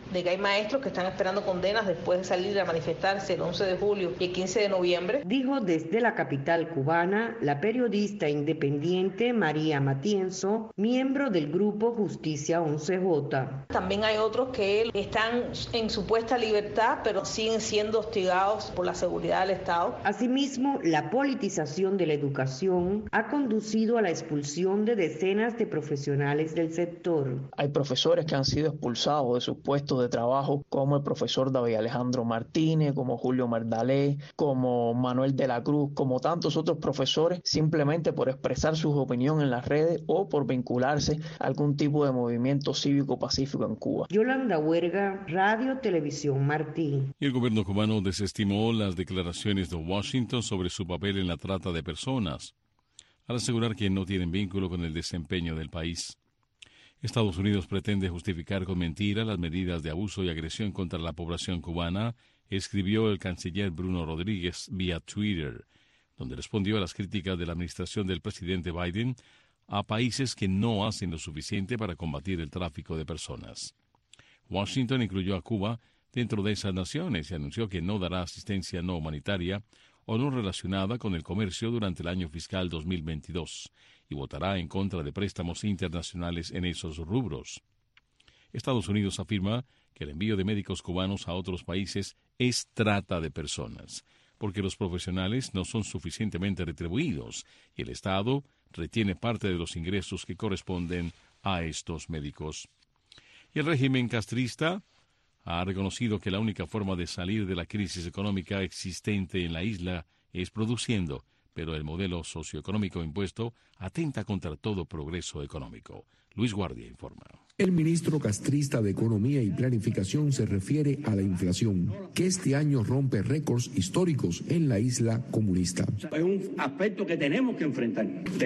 de que hay maestros que están esperando condenas después de salir a manifestarse el 11 de julio y el 15 de noviembre. Dijo desde la capital cubana la periodista independiente María Matienzo, miembro del grupo Justicia 11J. También hay otros que están en supuesta libertad, pero siguen siendo hostigados por la seguridad del Estado. Asimismo, la politización de la educación ha conducido a la expulsión de decenas de profesionales del sector. Hay profesores que han sido expulsados de sus puestos de trabajo, como el profesor David Alejandro Martínez, como Julio Mardalé, como Manuel de la Cruz, como tantos otros profesores, simplemente por expresar su opinión en las redes o por vincularse a algún tipo de movimiento cívico pacífico en Cuba. Yolanda Huerga, Radio Televisión Martín. Y el gobierno cubano desestimó las declaraciones de Washington sobre su papel en la trata de personas, al asegurar que no tienen vínculo con el desempeño del país. Estados Unidos pretende justificar con mentira las medidas de abuso y agresión contra la población cubana, escribió el canciller Bruno Rodríguez vía Twitter, donde respondió a las críticas de la administración del presidente Biden a países que no hacen lo suficiente para combatir el tráfico de personas. Washington incluyó a Cuba dentro de esas naciones y anunció que no dará asistencia no humanitaria o no relacionada con el comercio durante el año fiscal 2022 y votará en contra de préstamos internacionales en esos rubros. Estados Unidos afirma que el envío de médicos cubanos a otros países es trata de personas, porque los profesionales no son suficientemente retribuidos y el Estado retiene parte de los ingresos que corresponden a estos médicos. Y el régimen castrista ha reconocido que la única forma de salir de la crisis económica existente en la isla es produciendo, pero el modelo socioeconómico impuesto atenta contra todo progreso económico. Luis Guardia informa. El ministro castrista de Economía y Planificación se refiere a la inflación, que este año rompe récords históricos en la isla comunista. Es un aspecto que tenemos que enfrentar,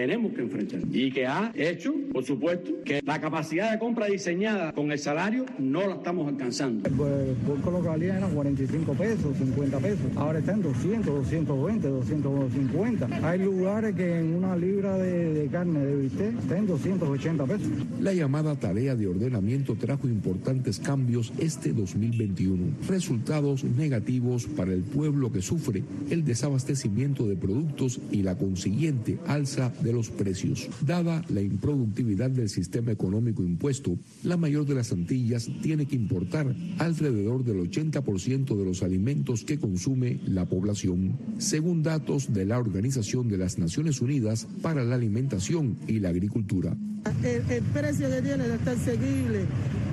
y que ha hecho, por supuesto, que la capacidad de compra diseñada con el salario no la estamos alcanzando. El porco lo que valía era 45 pesos, 50 pesos, ahora está en 200, 220, 250. Hay lugares que en una libra de carne de bistec está en 280 pesos. La llamada tarea de ordenamiento trajo importantes cambios este 2021, resultados negativos para el pueblo que sufre el desabastecimiento de productos y la consiguiente alza de los precios. Dada la improductividad del sistema económico impuesto, la mayor de las Antillas tiene que importar alrededor del 80% de los alimentos que consume la población, según datos de la Organización de las Naciones Unidas para la Alimentación y la Agricultura. El precio que tiene debe estar seguible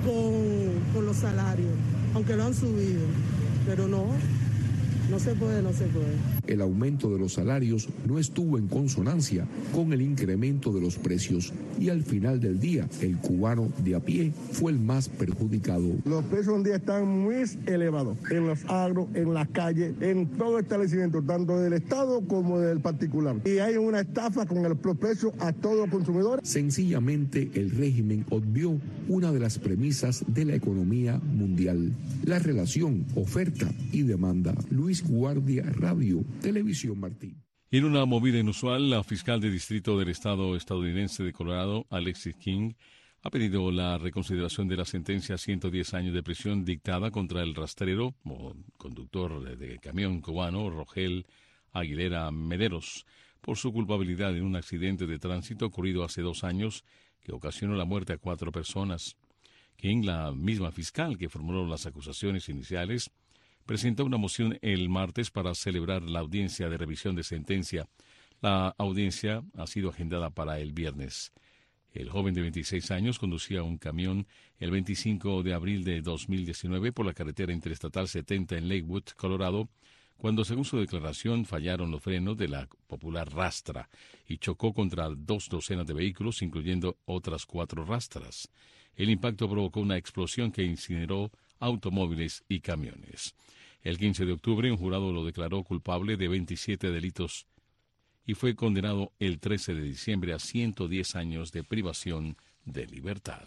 con los salarios, aunque lo han subido, pero no se puede. El aumento de los salarios no estuvo en consonancia con el incremento de los precios y al final del día el cubano de a pie fue el más perjudicado. Los precios un día están muy elevados en los agros, en las calles, en todo establecimiento, tanto del Estado como del particular. Y hay una estafa con el proprecio a todos los consumidores. Sencillamente el régimen obvió una de las premisas de la economía mundial, la relación oferta y demanda. Luis Guardia, Radio Televisión Martín. En una movida inusual, la fiscal de distrito del estado estadounidense de Colorado, Alexis King, ha pedido la reconsideración de la sentencia a 110 años de prisión dictada contra el rastrero o conductor de camión cubano Rogel Aguilera Mederos por su culpabilidad en un accidente de tránsito ocurrido hace 2 años que ocasionó la muerte a 4 personas. King, la misma fiscal que formuló las acusaciones iniciales, presentó una moción el martes para celebrar la audiencia de revisión de sentencia. La audiencia ha sido agendada para el viernes. El joven de 26 años conducía un camión el 25 de abril de 2019 por la carretera interestatal 70 en Lakewood, Colorado, cuando, según su declaración, fallaron los frenos de la popular rastra y chocó contra 2 docenas de vehículos, incluyendo otras 4 rastras. El impacto provocó una explosión que incineró automóviles y camiones. El 15 de octubre, un jurado lo declaró culpable de 27 delitos y fue condenado el 13 de diciembre a 110 años de privación de libertad.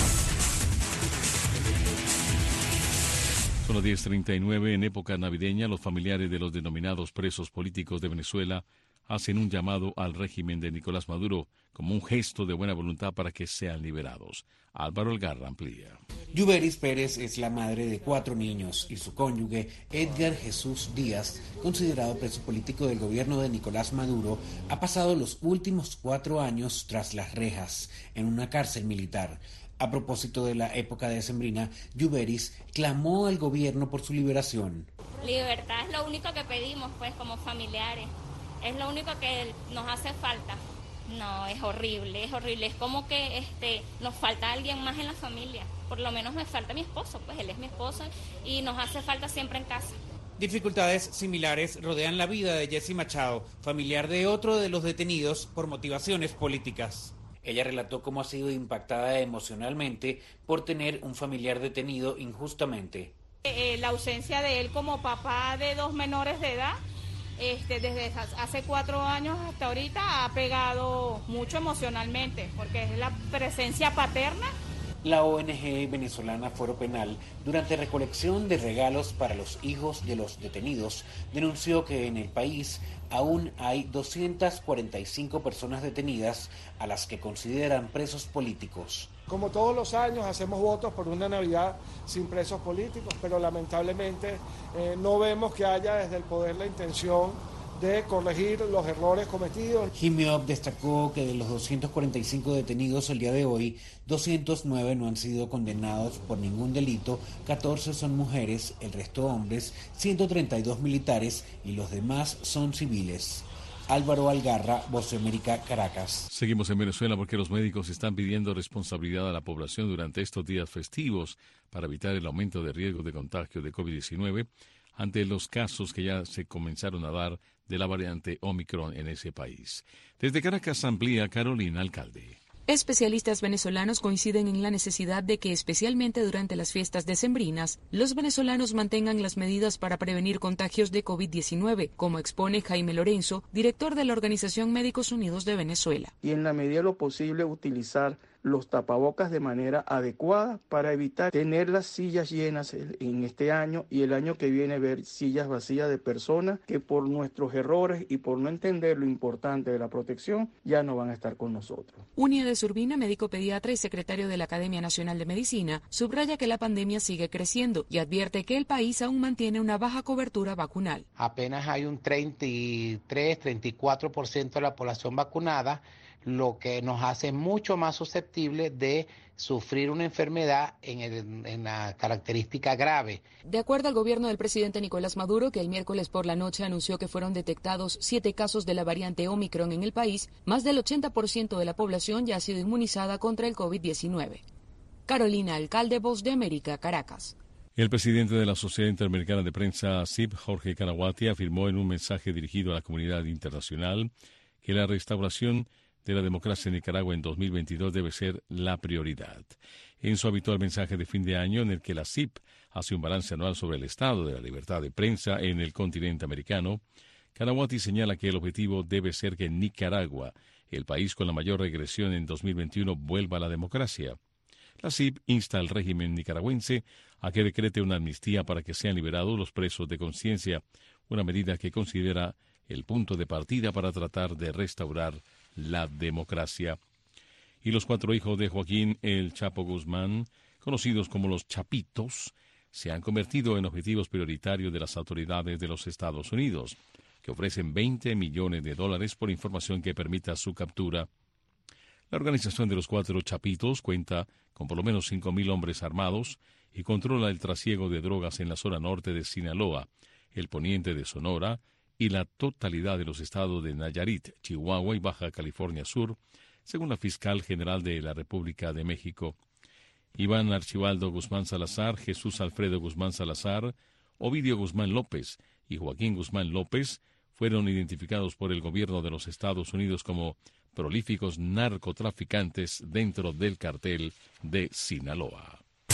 Son las 10:39. En época navideña, los familiares de los denominados presos políticos de Venezuela hacen un llamado al régimen de Nicolás Maduro como un gesto de buena voluntad para que sean liberados. Álvaro Algarra amplía. Yuberis Pérez es la madre de 4 niños y su cónyuge, Edgar Jesús Díaz, considerado preso político del gobierno de Nicolás Maduro, ha pasado los últimos 4 años tras las rejas en una cárcel militar. A propósito de la época decembrina, Yuberis clamó al gobierno por su liberación. Libertad es lo único que pedimos, pues, como familiares. Es lo único que nos hace falta. No, es horrible, es horrible. Es como que nos falta alguien más en la familia. Por lo menos me falta mi esposo, pues él es mi esposo y nos hace falta siempre en casa. Dificultades similares rodean la vida de Jessie Machado, familiar de otro de los detenidos por motivaciones políticas. Ella relató cómo ha sido impactada emocionalmente por tener un familiar detenido injustamente. La ausencia de él como papá de 2 menores de edad, desde hace 4 años hasta ahorita, ha pegado mucho emocionalmente, porque es la presencia paterna. La ONG venezolana Foro Penal, durante recolección de regalos para los hijos de los detenidos, denunció que en el país aún hay 245 personas detenidas a las que consideran presos políticos. Como todos los años hacemos votos por una Navidad sin presos políticos, pero lamentablemente no vemos que haya desde el poder la intención de corregir los errores cometidos. Jimiop destacó que de los 245 detenidos el día de hoy, 209 no han sido condenados por ningún delito, 14 son mujeres, el resto hombres, 132 militares y los demás son civiles. Álvaro Algarra, Voz de América, Caracas. Seguimos en Venezuela porque los médicos están pidiendo responsabilidad a la población durante estos días festivos para evitar el aumento de riesgo de contagio de COVID-19 ante los casos que ya se comenzaron a dar de la variante Omicron en ese país. Desde Caracas amplía Carolina Alcalde. Especialistas venezolanos coinciden en la necesidad de que, especialmente durante las fiestas decembrinas, los venezolanos mantengan las medidas para prevenir contagios de COVID-19, como expone Jaime Lorenzo, director de la Organización Médicos Unidos de Venezuela. Y en la medida de lo posible utilizar los tapabocas de manera adecuada para evitar tener las sillas llenas en este año y el año que viene ver sillas vacías de personas que por nuestros errores y por no entender lo importante de la protección ya no van a estar con nosotros. Uníades Urbina, médico pediatra y secretario de la Academia Nacional de Medicina, subraya que la pandemia sigue creciendo y advierte que el país aún mantiene una baja cobertura vacunal. Apenas hay un 33-34% de la población vacunada, lo que nos hace mucho más susceptibles de sufrir una enfermedad en la característica grave. De acuerdo al gobierno del presidente Nicolás Maduro, que el miércoles por la noche anunció que fueron detectados 7 casos de la variante Omicron en el país, más del 80% de la población ya ha sido inmunizada contra el COVID-19. Carolina Alcalde, Voz de América, Caracas. El presidente de la Sociedad Interamericana de Prensa, SIP, Jorge Canawati, afirmó en un mensaje dirigido a la comunidad internacional que la restauración de la democracia en Nicaragua en 2022 debe ser la prioridad. En su habitual mensaje de fin de año, en el que la CIP hace un balance anual sobre el estado de la libertad de prensa en el continente americano, Canawati señala que el objetivo debe ser que Nicaragua, el país con la mayor regresión en 2021, vuelva a la democracia. La CIP insta al régimen nicaragüense a que decrete una amnistía para que sean liberados los presos de conciencia, una medida que considera el punto de partida para tratar de restaurar la democracia. Y los 4 hijos de Joaquín El Chapo Guzmán, conocidos como los Chapitos, se han convertido en objetivos prioritarios de las autoridades de los Estados Unidos, que ofrecen $20 millones por información que permita su captura. La organización de los 4 Chapitos cuenta con por lo menos 5.000 hombres armados y controla el trasiego de drogas en la zona norte de Sinaloa, el poniente de Sonora y la totalidad de los estados de Nayarit, Chihuahua y Baja California Sur, según la fiscal general de la República de México. Iván Archibaldo Guzmán Salazar, Jesús Alfredo Guzmán Salazar, Ovidio Guzmán López y Joaquín Guzmán López fueron identificados por el gobierno de los Estados Unidos como prolíficos narcotraficantes dentro del cartel de Sinaloa.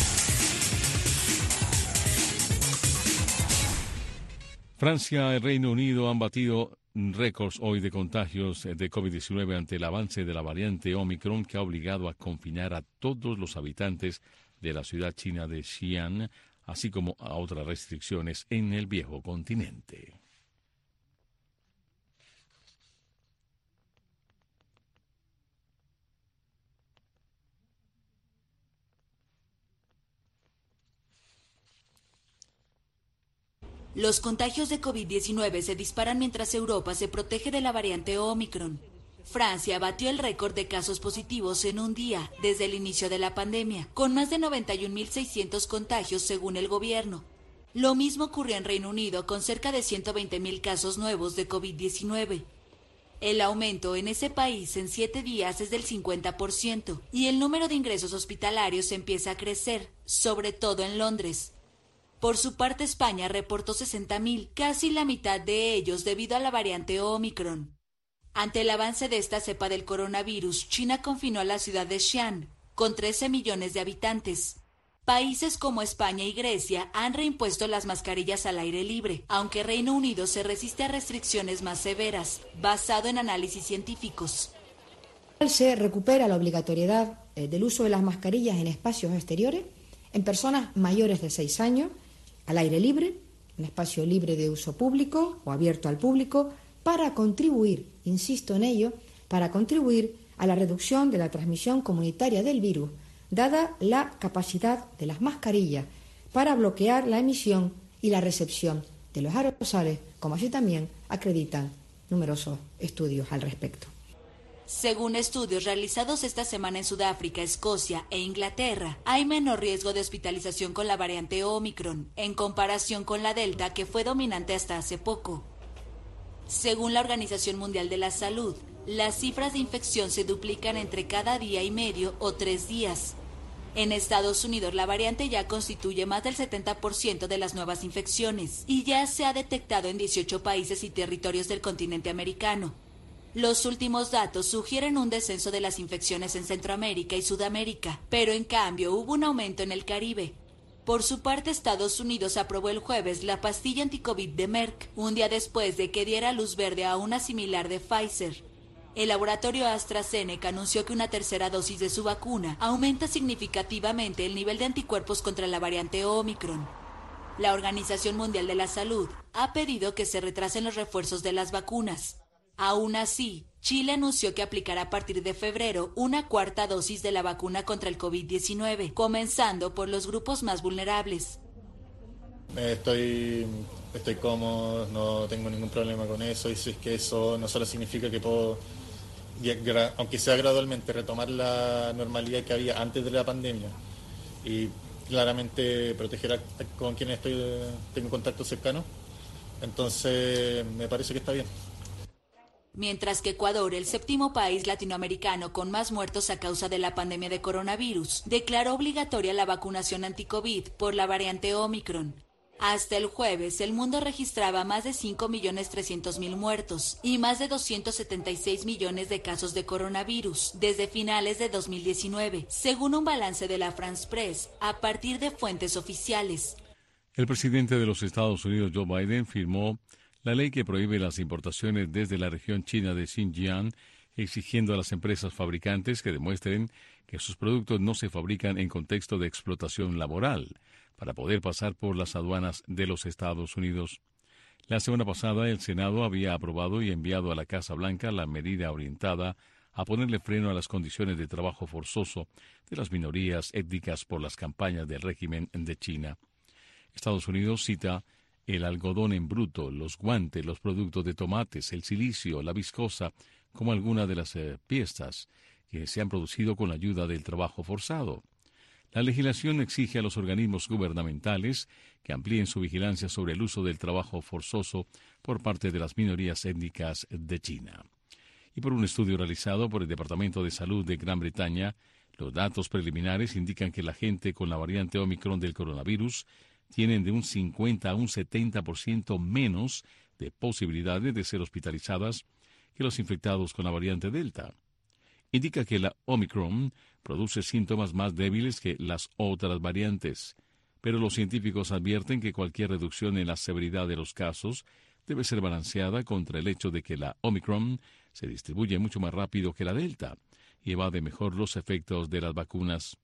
Francia y Reino Unido han batido récords hoy de contagios de COVID-19 ante el avance de la variante Omicron, que ha obligado a confinar a todos los habitantes de la ciudad china de Xi'an, así como a otras restricciones en el viejo continente. Los contagios de COVID-19 se disparan mientras Europa se protege de la variante Omicron. Francia batió el récord de casos positivos en un día desde el inicio de la pandemia, con más de 91.600 contagios según el gobierno. Lo mismo ocurrió en Reino Unido con cerca de 120.000 casos nuevos de COVID-19. El aumento en ese país en 7 días es del 50% y el número de ingresos hospitalarios empieza a crecer, sobre todo en Londres. Por su parte, España reportó 60.000, casi la mitad de ellos debido a la variante Omicron. Ante el avance de esta cepa del coronavirus, China confinó a la ciudad de Xi'an, con 13 millones de habitantes. Países como España y Grecia han reimpuesto las mascarillas al aire libre, aunque Reino Unido se resiste a restricciones más severas, basado en análisis científicos. Se recupera la obligatoriedad del uso de las mascarillas en espacios exteriores, en personas mayores de 6 años, al aire libre, en espacio libre de uso público o abierto al público, para contribuir, insisto en ello, para contribuir a la reducción de la transmisión comunitaria del virus, dada la capacidad de las mascarillas para bloquear la emisión y la recepción de los aerosoles, como así también acreditan numerosos estudios al respecto. Según estudios realizados esta semana en Sudáfrica, Escocia e Inglaterra, hay menor riesgo de hospitalización con la variante Omicron en comparación con la Delta, que fue dominante hasta hace poco. Según la Organización Mundial de la Salud, las cifras de infección se duplican entre cada día y medio o 3 días. En Estados Unidos, la variante ya constituye más del 70% de las nuevas infecciones y ya se ha detectado en 18 países y territorios del continente americano. Los últimos datos sugieren un descenso de las infecciones en Centroamérica y Sudamérica, pero en cambio hubo un aumento en el Caribe. Por su parte, Estados Unidos aprobó el jueves la pastilla anticovid de Merck, un día después de que diera luz verde a una similar de Pfizer. El laboratorio AstraZeneca anunció que una tercera dosis de su vacuna aumenta significativamente el nivel de anticuerpos contra la variante Omicron. La Organización Mundial de la Salud ha pedido que se retrasen los refuerzos de las vacunas. Aún así, Chile anunció que aplicará a partir de febrero una 4ª dosis de la vacuna contra el COVID-19, comenzando por los grupos más vulnerables. Estoy cómodo, no tengo ningún problema con eso, y si es que eso no solo significa que puedo, aunque sea gradualmente, retomar la normalidad que había antes de la pandemia y claramente proteger con quienes tengo contacto cercano, entonces me parece que está bien. Mientras que Ecuador, el 7º país latinoamericano con más muertos a causa de la pandemia de coronavirus, declaró obligatoria la vacunación anticovid por la variante Omicron. Hasta el jueves, el mundo registraba más de 5.300.000 muertos y más de 276 millones de casos de coronavirus desde finales de 2019, según un balance de la France Press, a partir de fuentes oficiales. El presidente de los Estados Unidos, Joe Biden, firmó la ley que prohíbe las importaciones desde la región china de Xinjiang, exigiendo a las empresas fabricantes que demuestren que sus productos no se fabrican en contexto de explotación laboral, para poder pasar por las aduanas de los Estados Unidos. La semana pasada, el Senado había aprobado y enviado a la Casa Blanca la medida orientada a ponerle freno a las condiciones de trabajo forzoso de las minorías étnicas por las campañas del régimen de China. Estados Unidos cita el algodón en bruto, los guantes, los productos de tomates, el silicio, la viscosa, como algunas de las piezas que se han producido con la ayuda del trabajo forzado. La legislación exige a los organismos gubernamentales que amplíen su vigilancia sobre el uso del trabajo forzoso por parte de las minorías étnicas de China. Y por un estudio realizado por el Departamento de Salud de Gran Bretaña, los datos preliminares indican que la gente con la variante Omicron del coronavirus tienen de un 50 a un 70% menos de posibilidades de ser hospitalizadas que los infectados con la variante Delta. Indica que la Omicron produce síntomas más débiles que las otras variantes, pero los científicos advierten que cualquier reducción en la severidad de los casos debe ser balanceada contra el hecho de que la Omicron se distribuye mucho más rápido que la Delta y evade mejor los efectos de las vacunas.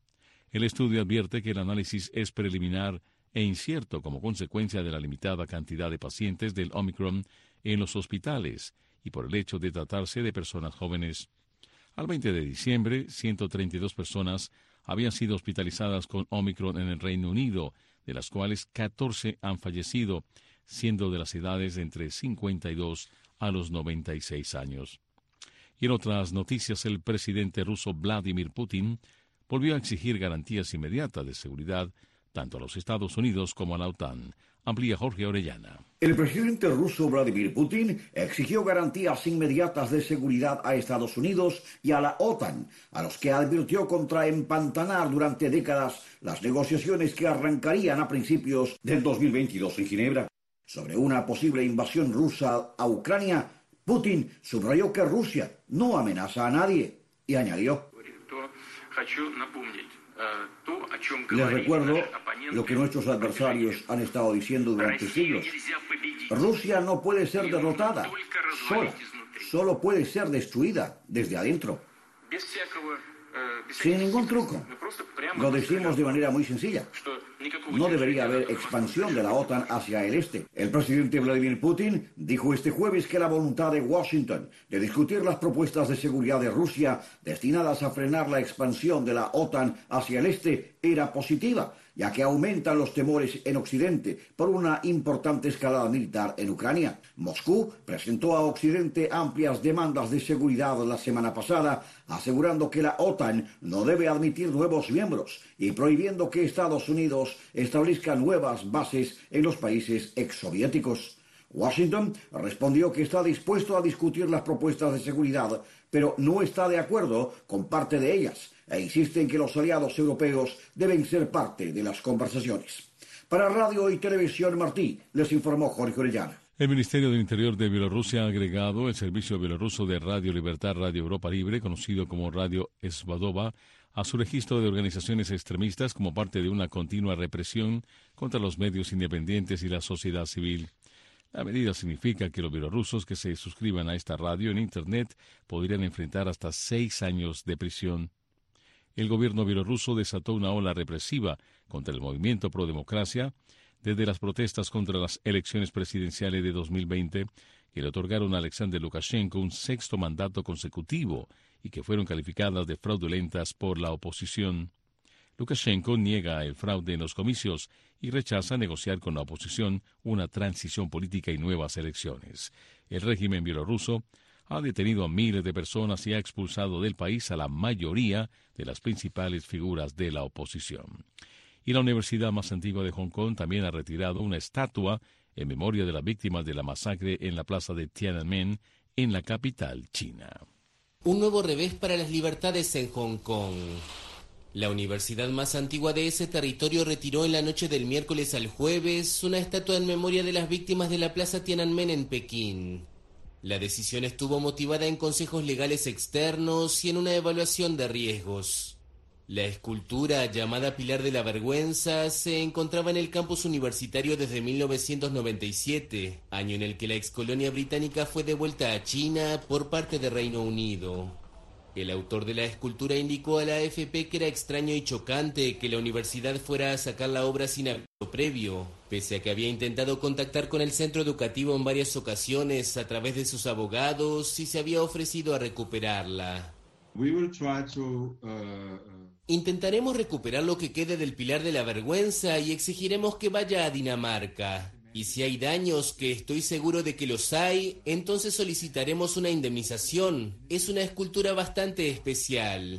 El estudio advierte que el análisis es preliminar e incierto como consecuencia de la limitada cantidad de pacientes del Omicron en los hospitales y por el hecho de tratarse de personas jóvenes. Al 20 de diciembre, 132 personas habían sido hospitalizadas con Omicron en el Reino Unido, de las cuales 14 han fallecido, siendo de las edades de entre 52 a los 96 años. Y en otras noticias, el presidente ruso Vladimir Putin volvió a exigir garantías inmediatas de seguridad tanto a los Estados Unidos como a la OTAN. Amplía Jorge Orellana. El presidente ruso Vladimir Putin exigió garantías inmediatas de seguridad a Estados Unidos y a la OTAN, a los que advirtió contra empantanar durante décadas las negociaciones que arrancarían a principios del 2022 en Ginebra. Sobre una posible invasión rusa a Ucrania, Putin subrayó que Rusia no amenaza a nadie y añadió: les recuerdo lo que nuestros adversarios han estado diciendo durante siglos. Rusia no puede ser derrotada sola, solo puede ser destruida desde adentro. Sin ningún truco. Lo decimos de manera muy sencilla. No debería haber expansión de la OTAN hacia el este. El presidente Vladimir Putin dijo este jueves que la voluntad de Washington de discutir las propuestas de seguridad de Rusia destinadas a frenar la expansión de la OTAN hacia el este era positiva, ya que aumentan los temores en Occidente por una importante escalada militar en Ucrania. Moscú presentó a Occidente amplias demandas de seguridad la semana pasada, asegurando que la OTAN no debe admitir nuevos miembros y prohibiendo que Estados Unidos establezca nuevas bases en los países exsoviéticos. Washington respondió que está dispuesto a discutir las propuestas de seguridad, pero no está de acuerdo con parte de ellas, e insiste en que los aliados europeos deben ser parte de las conversaciones. Para Radio y Televisión Martí, les informó Jorge Orellana. El Ministerio del Interior de Bielorrusia ha agregado el servicio bielorruso de Radio Libertad, Radio Europa Libre, conocido como Radio Svobodova, a su registro de organizaciones extremistas como parte de una continua represión contra los medios independientes y la sociedad civil. La medida significa que los bielorrusos que se suscriban a esta radio en Internet podrían enfrentar hasta 6 años de prisión. El gobierno bielorruso desató una ola represiva contra el movimiento pro democracia desde las protestas contra las elecciones presidenciales de 2020, que le otorgaron a Alexander Lukashenko un 6º mandato consecutivo y que fueron calificadas de fraudulentas por la oposición. Lukashenko niega el fraude en los comicios y rechaza negociar con la oposición una transición política y nuevas elecciones. El régimen bielorruso ha detenido a miles de personas y ha expulsado del país a la mayoría de las principales figuras de la oposición. Y la universidad más antigua de Hong Kong también ha retirado una estatua en memoria de las víctimas de la masacre en la plaza de Tiananmen, en la capital china. Un nuevo revés para las libertades en Hong Kong. La universidad más antigua de ese territorio retiró en la noche del miércoles al jueves una estatua en memoria de las víctimas de la plaza Tiananmen en Pekín. La decisión estuvo motivada en consejos legales externos y en una evaluación de riesgos. La escultura, llamada Pilar de la Vergüenza, se encontraba en el campus universitario desde 1997, año en el que la excolonia británica fue devuelta a China por parte de Reino Unido. El autor de la escultura indicó a la AFP que era extraño y chocante que la universidad fuera a sacar la obra sin aviso previo, pese a que había intentado contactar con el centro educativo en varias ocasiones a través de sus abogados y se había ofrecido a recuperarla. Intentaremos recuperar lo que quede del Pilar de la Vergüenza y exigiremos que vaya a Dinamarca. Y si hay daños, que estoy seguro de que los hay, entonces solicitaremos una indemnización. Es una escultura bastante especial.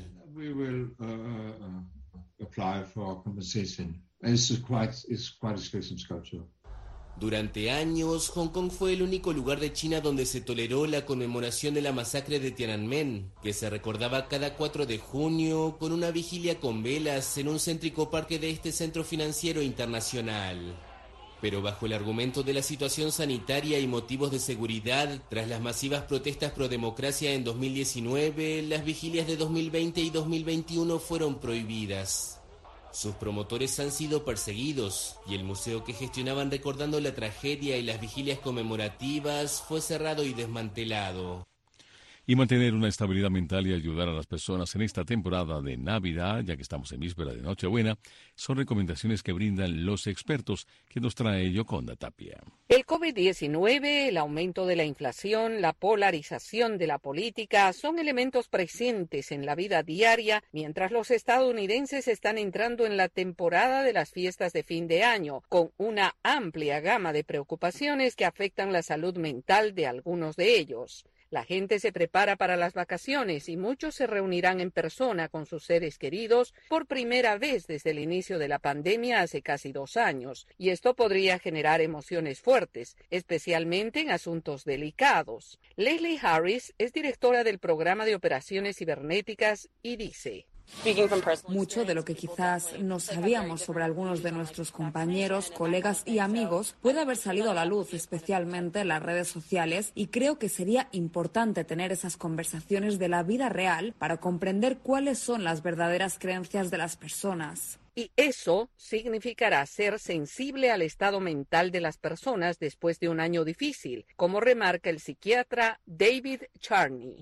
Durante años, Hong Kong fue el único lugar de China donde se toleró la conmemoración de la masacre de Tiananmen, que se recordaba cada 4 de junio con una vigilia con velas en un céntrico parque de este centro financiero internacional. Pero bajo el argumento de la situación sanitaria y motivos de seguridad, tras las masivas protestas pro democracia en 2019, las vigilias de 2020 y 2021 fueron prohibidas. Sus promotores han sido perseguidos y el museo que gestionaban recordando la tragedia y las vigilias conmemorativas fue cerrado y desmantelado. Y mantener una estabilidad mental y ayudar a las personas en esta temporada de Navidad, ya que estamos en víspera de Nochebuena, son recomendaciones que brindan los expertos, que nos trae Yoconda Tapia. El COVID-19, el aumento de la inflación, la polarización de la política son elementos presentes en la vida diaria, mientras los estadounidenses están entrando en la temporada de las fiestas de fin de año, con una amplia gama de preocupaciones que afectan la salud mental de algunos de ellos. La gente se prepara para las vacaciones y muchos se reunirán en persona con sus seres queridos por primera vez desde el inicio de la pandemia hace casi 2 años, y esto podría generar emociones fuertes, especialmente en asuntos delicados. Leslie Harris es directora del programa de operaciones cibernéticas y dice: mucho de lo que quizás no sabíamos sobre algunos de nuestros compañeros, colegas y amigos puede haber salido a la luz, especialmente en las redes sociales, y creo que sería importante tener esas conversaciones de la vida real para comprender cuáles son las verdaderas creencias de las personas. Y eso significará ser sensible al estado mental de las personas después de un año difícil, como remarca el psiquiatra David Charney.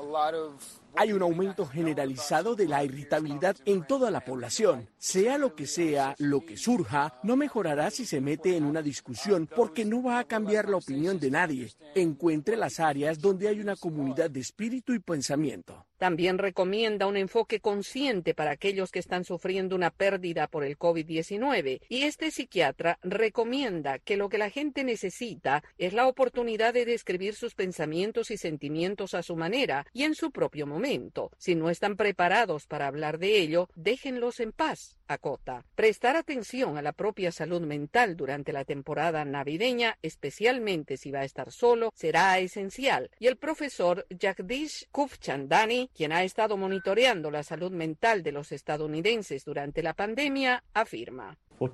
Hay un aumento generalizado de la irritabilidad en toda la población. Sea lo que surja, no mejorará si se mete en una discusión, porque no va a cambiar la opinión de nadie. Encuentre las áreas donde hay una comunidad de espíritu y pensamiento. También recomienda un enfoque consciente para aquellos que están sufriendo una pérdida por el COVID-19. Y este psiquiatra recomienda que lo que la gente necesita es la oportunidad de describir sus pensamientos y sentimientos a su manera y en su propio momento. Si no están preparados para hablar de ello, déjenlos en paz, acota. Prestar atención a la propia salud mental durante la temporada navideña, especialmente si va a estar solo, será esencial. Y el profesor Jagdish Kufchandani, quien ha estado monitoreando la salud mental de los estadounidenses durante la pandemia, afirma: el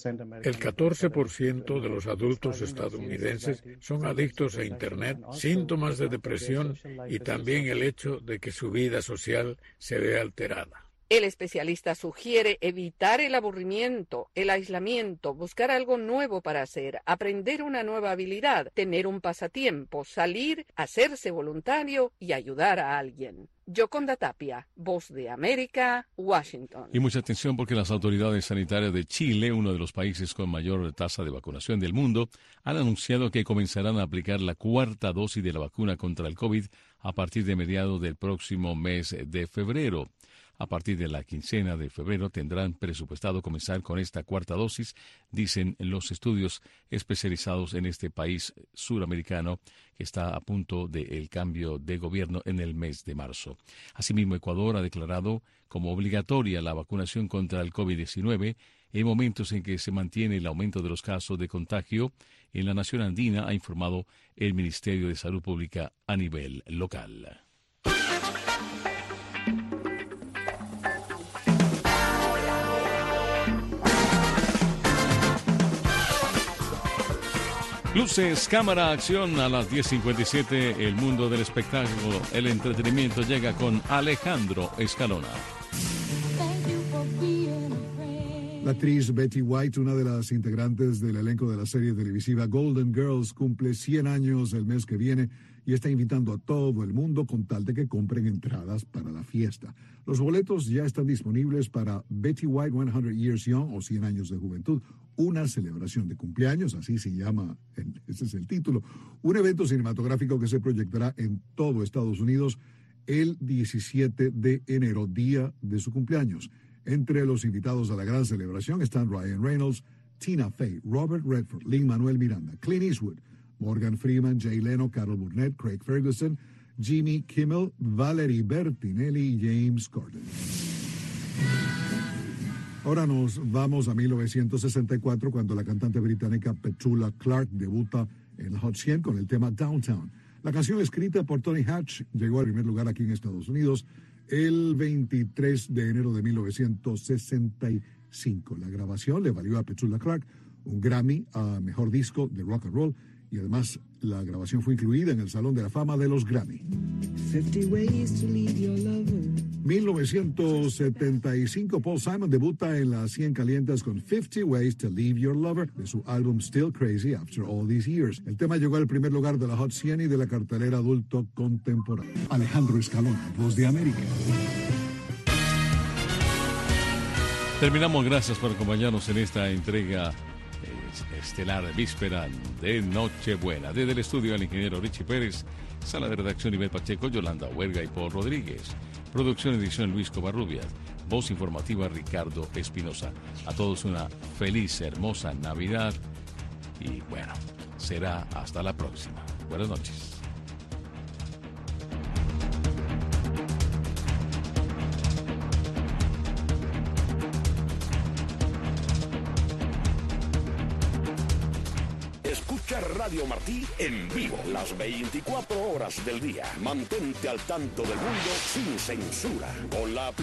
14% de los adultos estadounidenses son adictos a Internet, síntomas de depresión y también el hecho de que su vida social se ve alterada. El especialista sugiere evitar el aburrimiento, el aislamiento, buscar algo nuevo para hacer, aprender una nueva habilidad, tener un pasatiempo, salir, hacerse voluntario y ayudar a alguien. Yoconda Tapia, Voz de América, Washington. Y mucha atención porque las autoridades sanitarias de Chile, uno de los países con mayor tasa de vacunación del mundo, han anunciado que comenzarán a aplicar la 4ª dosis de la vacuna contra el COVID a partir de mediados del próximo mes de febrero. A partir de la quincena de febrero tendrán presupuestado comenzar con esta 4ª dosis, dicen los estudios especializados en este país suramericano que está a punto del cambio de gobierno en el mes de marzo. Asimismo, Ecuador ha declarado como obligatoria la vacunación contra el COVID-19 en momentos en que se mantiene el aumento de los casos de contagio en la nación andina, ha informado el Ministerio de Salud Pública a nivel local. Luces, cámara, acción a las 10:57. El mundo del espectáculo, el entretenimiento llega con Alejandro Escalona. La actriz Betty White, una de las integrantes del elenco de la serie televisiva Golden Girls, cumple 100 años el mes que viene y está invitando a todo el mundo con tal de que compren entradas para la fiesta. Los boletos ya están disponibles para Betty White 100 Years Young o 100 años de juventud, una celebración de cumpleaños, así se llama, ese es el título, un evento cinematográfico que se proyectará en todo Estados Unidos el 17 de enero, día de su cumpleaños. Entre los invitados a la gran celebración están Ryan Reynolds, Tina Fey, Robert Redford, Lin-Manuel Miranda, Clint Eastwood, Morgan Freeman, Jay Leno, Carol Burnett, Craig Ferguson, Jimmy Kimmel, Valerie Bertinelli y James Corden. Ahora nos vamos a 1964, cuando la cantante británica Petula Clark debuta en Hot 100 con el tema Downtown. La canción, escrita por Tony Hatch, llegó al primer lugar aquí en Estados Unidos el 23 de enero de 1965. La grabación le valió a Petula Clark un Grammy a Mejor Disco de Rock and Roll, y además la grabación fue incluida en el Salón de la Fama de los Grammy. 50 ways to leave your lover. 1975, Paul Simon debuta en las 100 calientes con 50 Ways to Leave Your Lover de su álbum Still Crazy After All These Years. El tema llegó al primer lugar de la Hot 100 y de la cartelera adulto contemporáneo. Alejandro Escalona, Voz de América. Terminamos, gracias por acompañarnos en esta entrega estelar víspera de Nochebuena. Desde el estudio el ingeniero Richie Pérez, sala de redacción Ivette Pacheco, Yolanda Huerga y Paul Rodríguez. Producción y edición Luis Covarrubias. Voz informativa Ricardo Espinosa. A todos una feliz, hermosa Navidad y bueno, será hasta la próxima. Buenas noches. Escucha Radio Martí en vivo las 24 horas del día. Mantente al tanto del mundo sin censura con la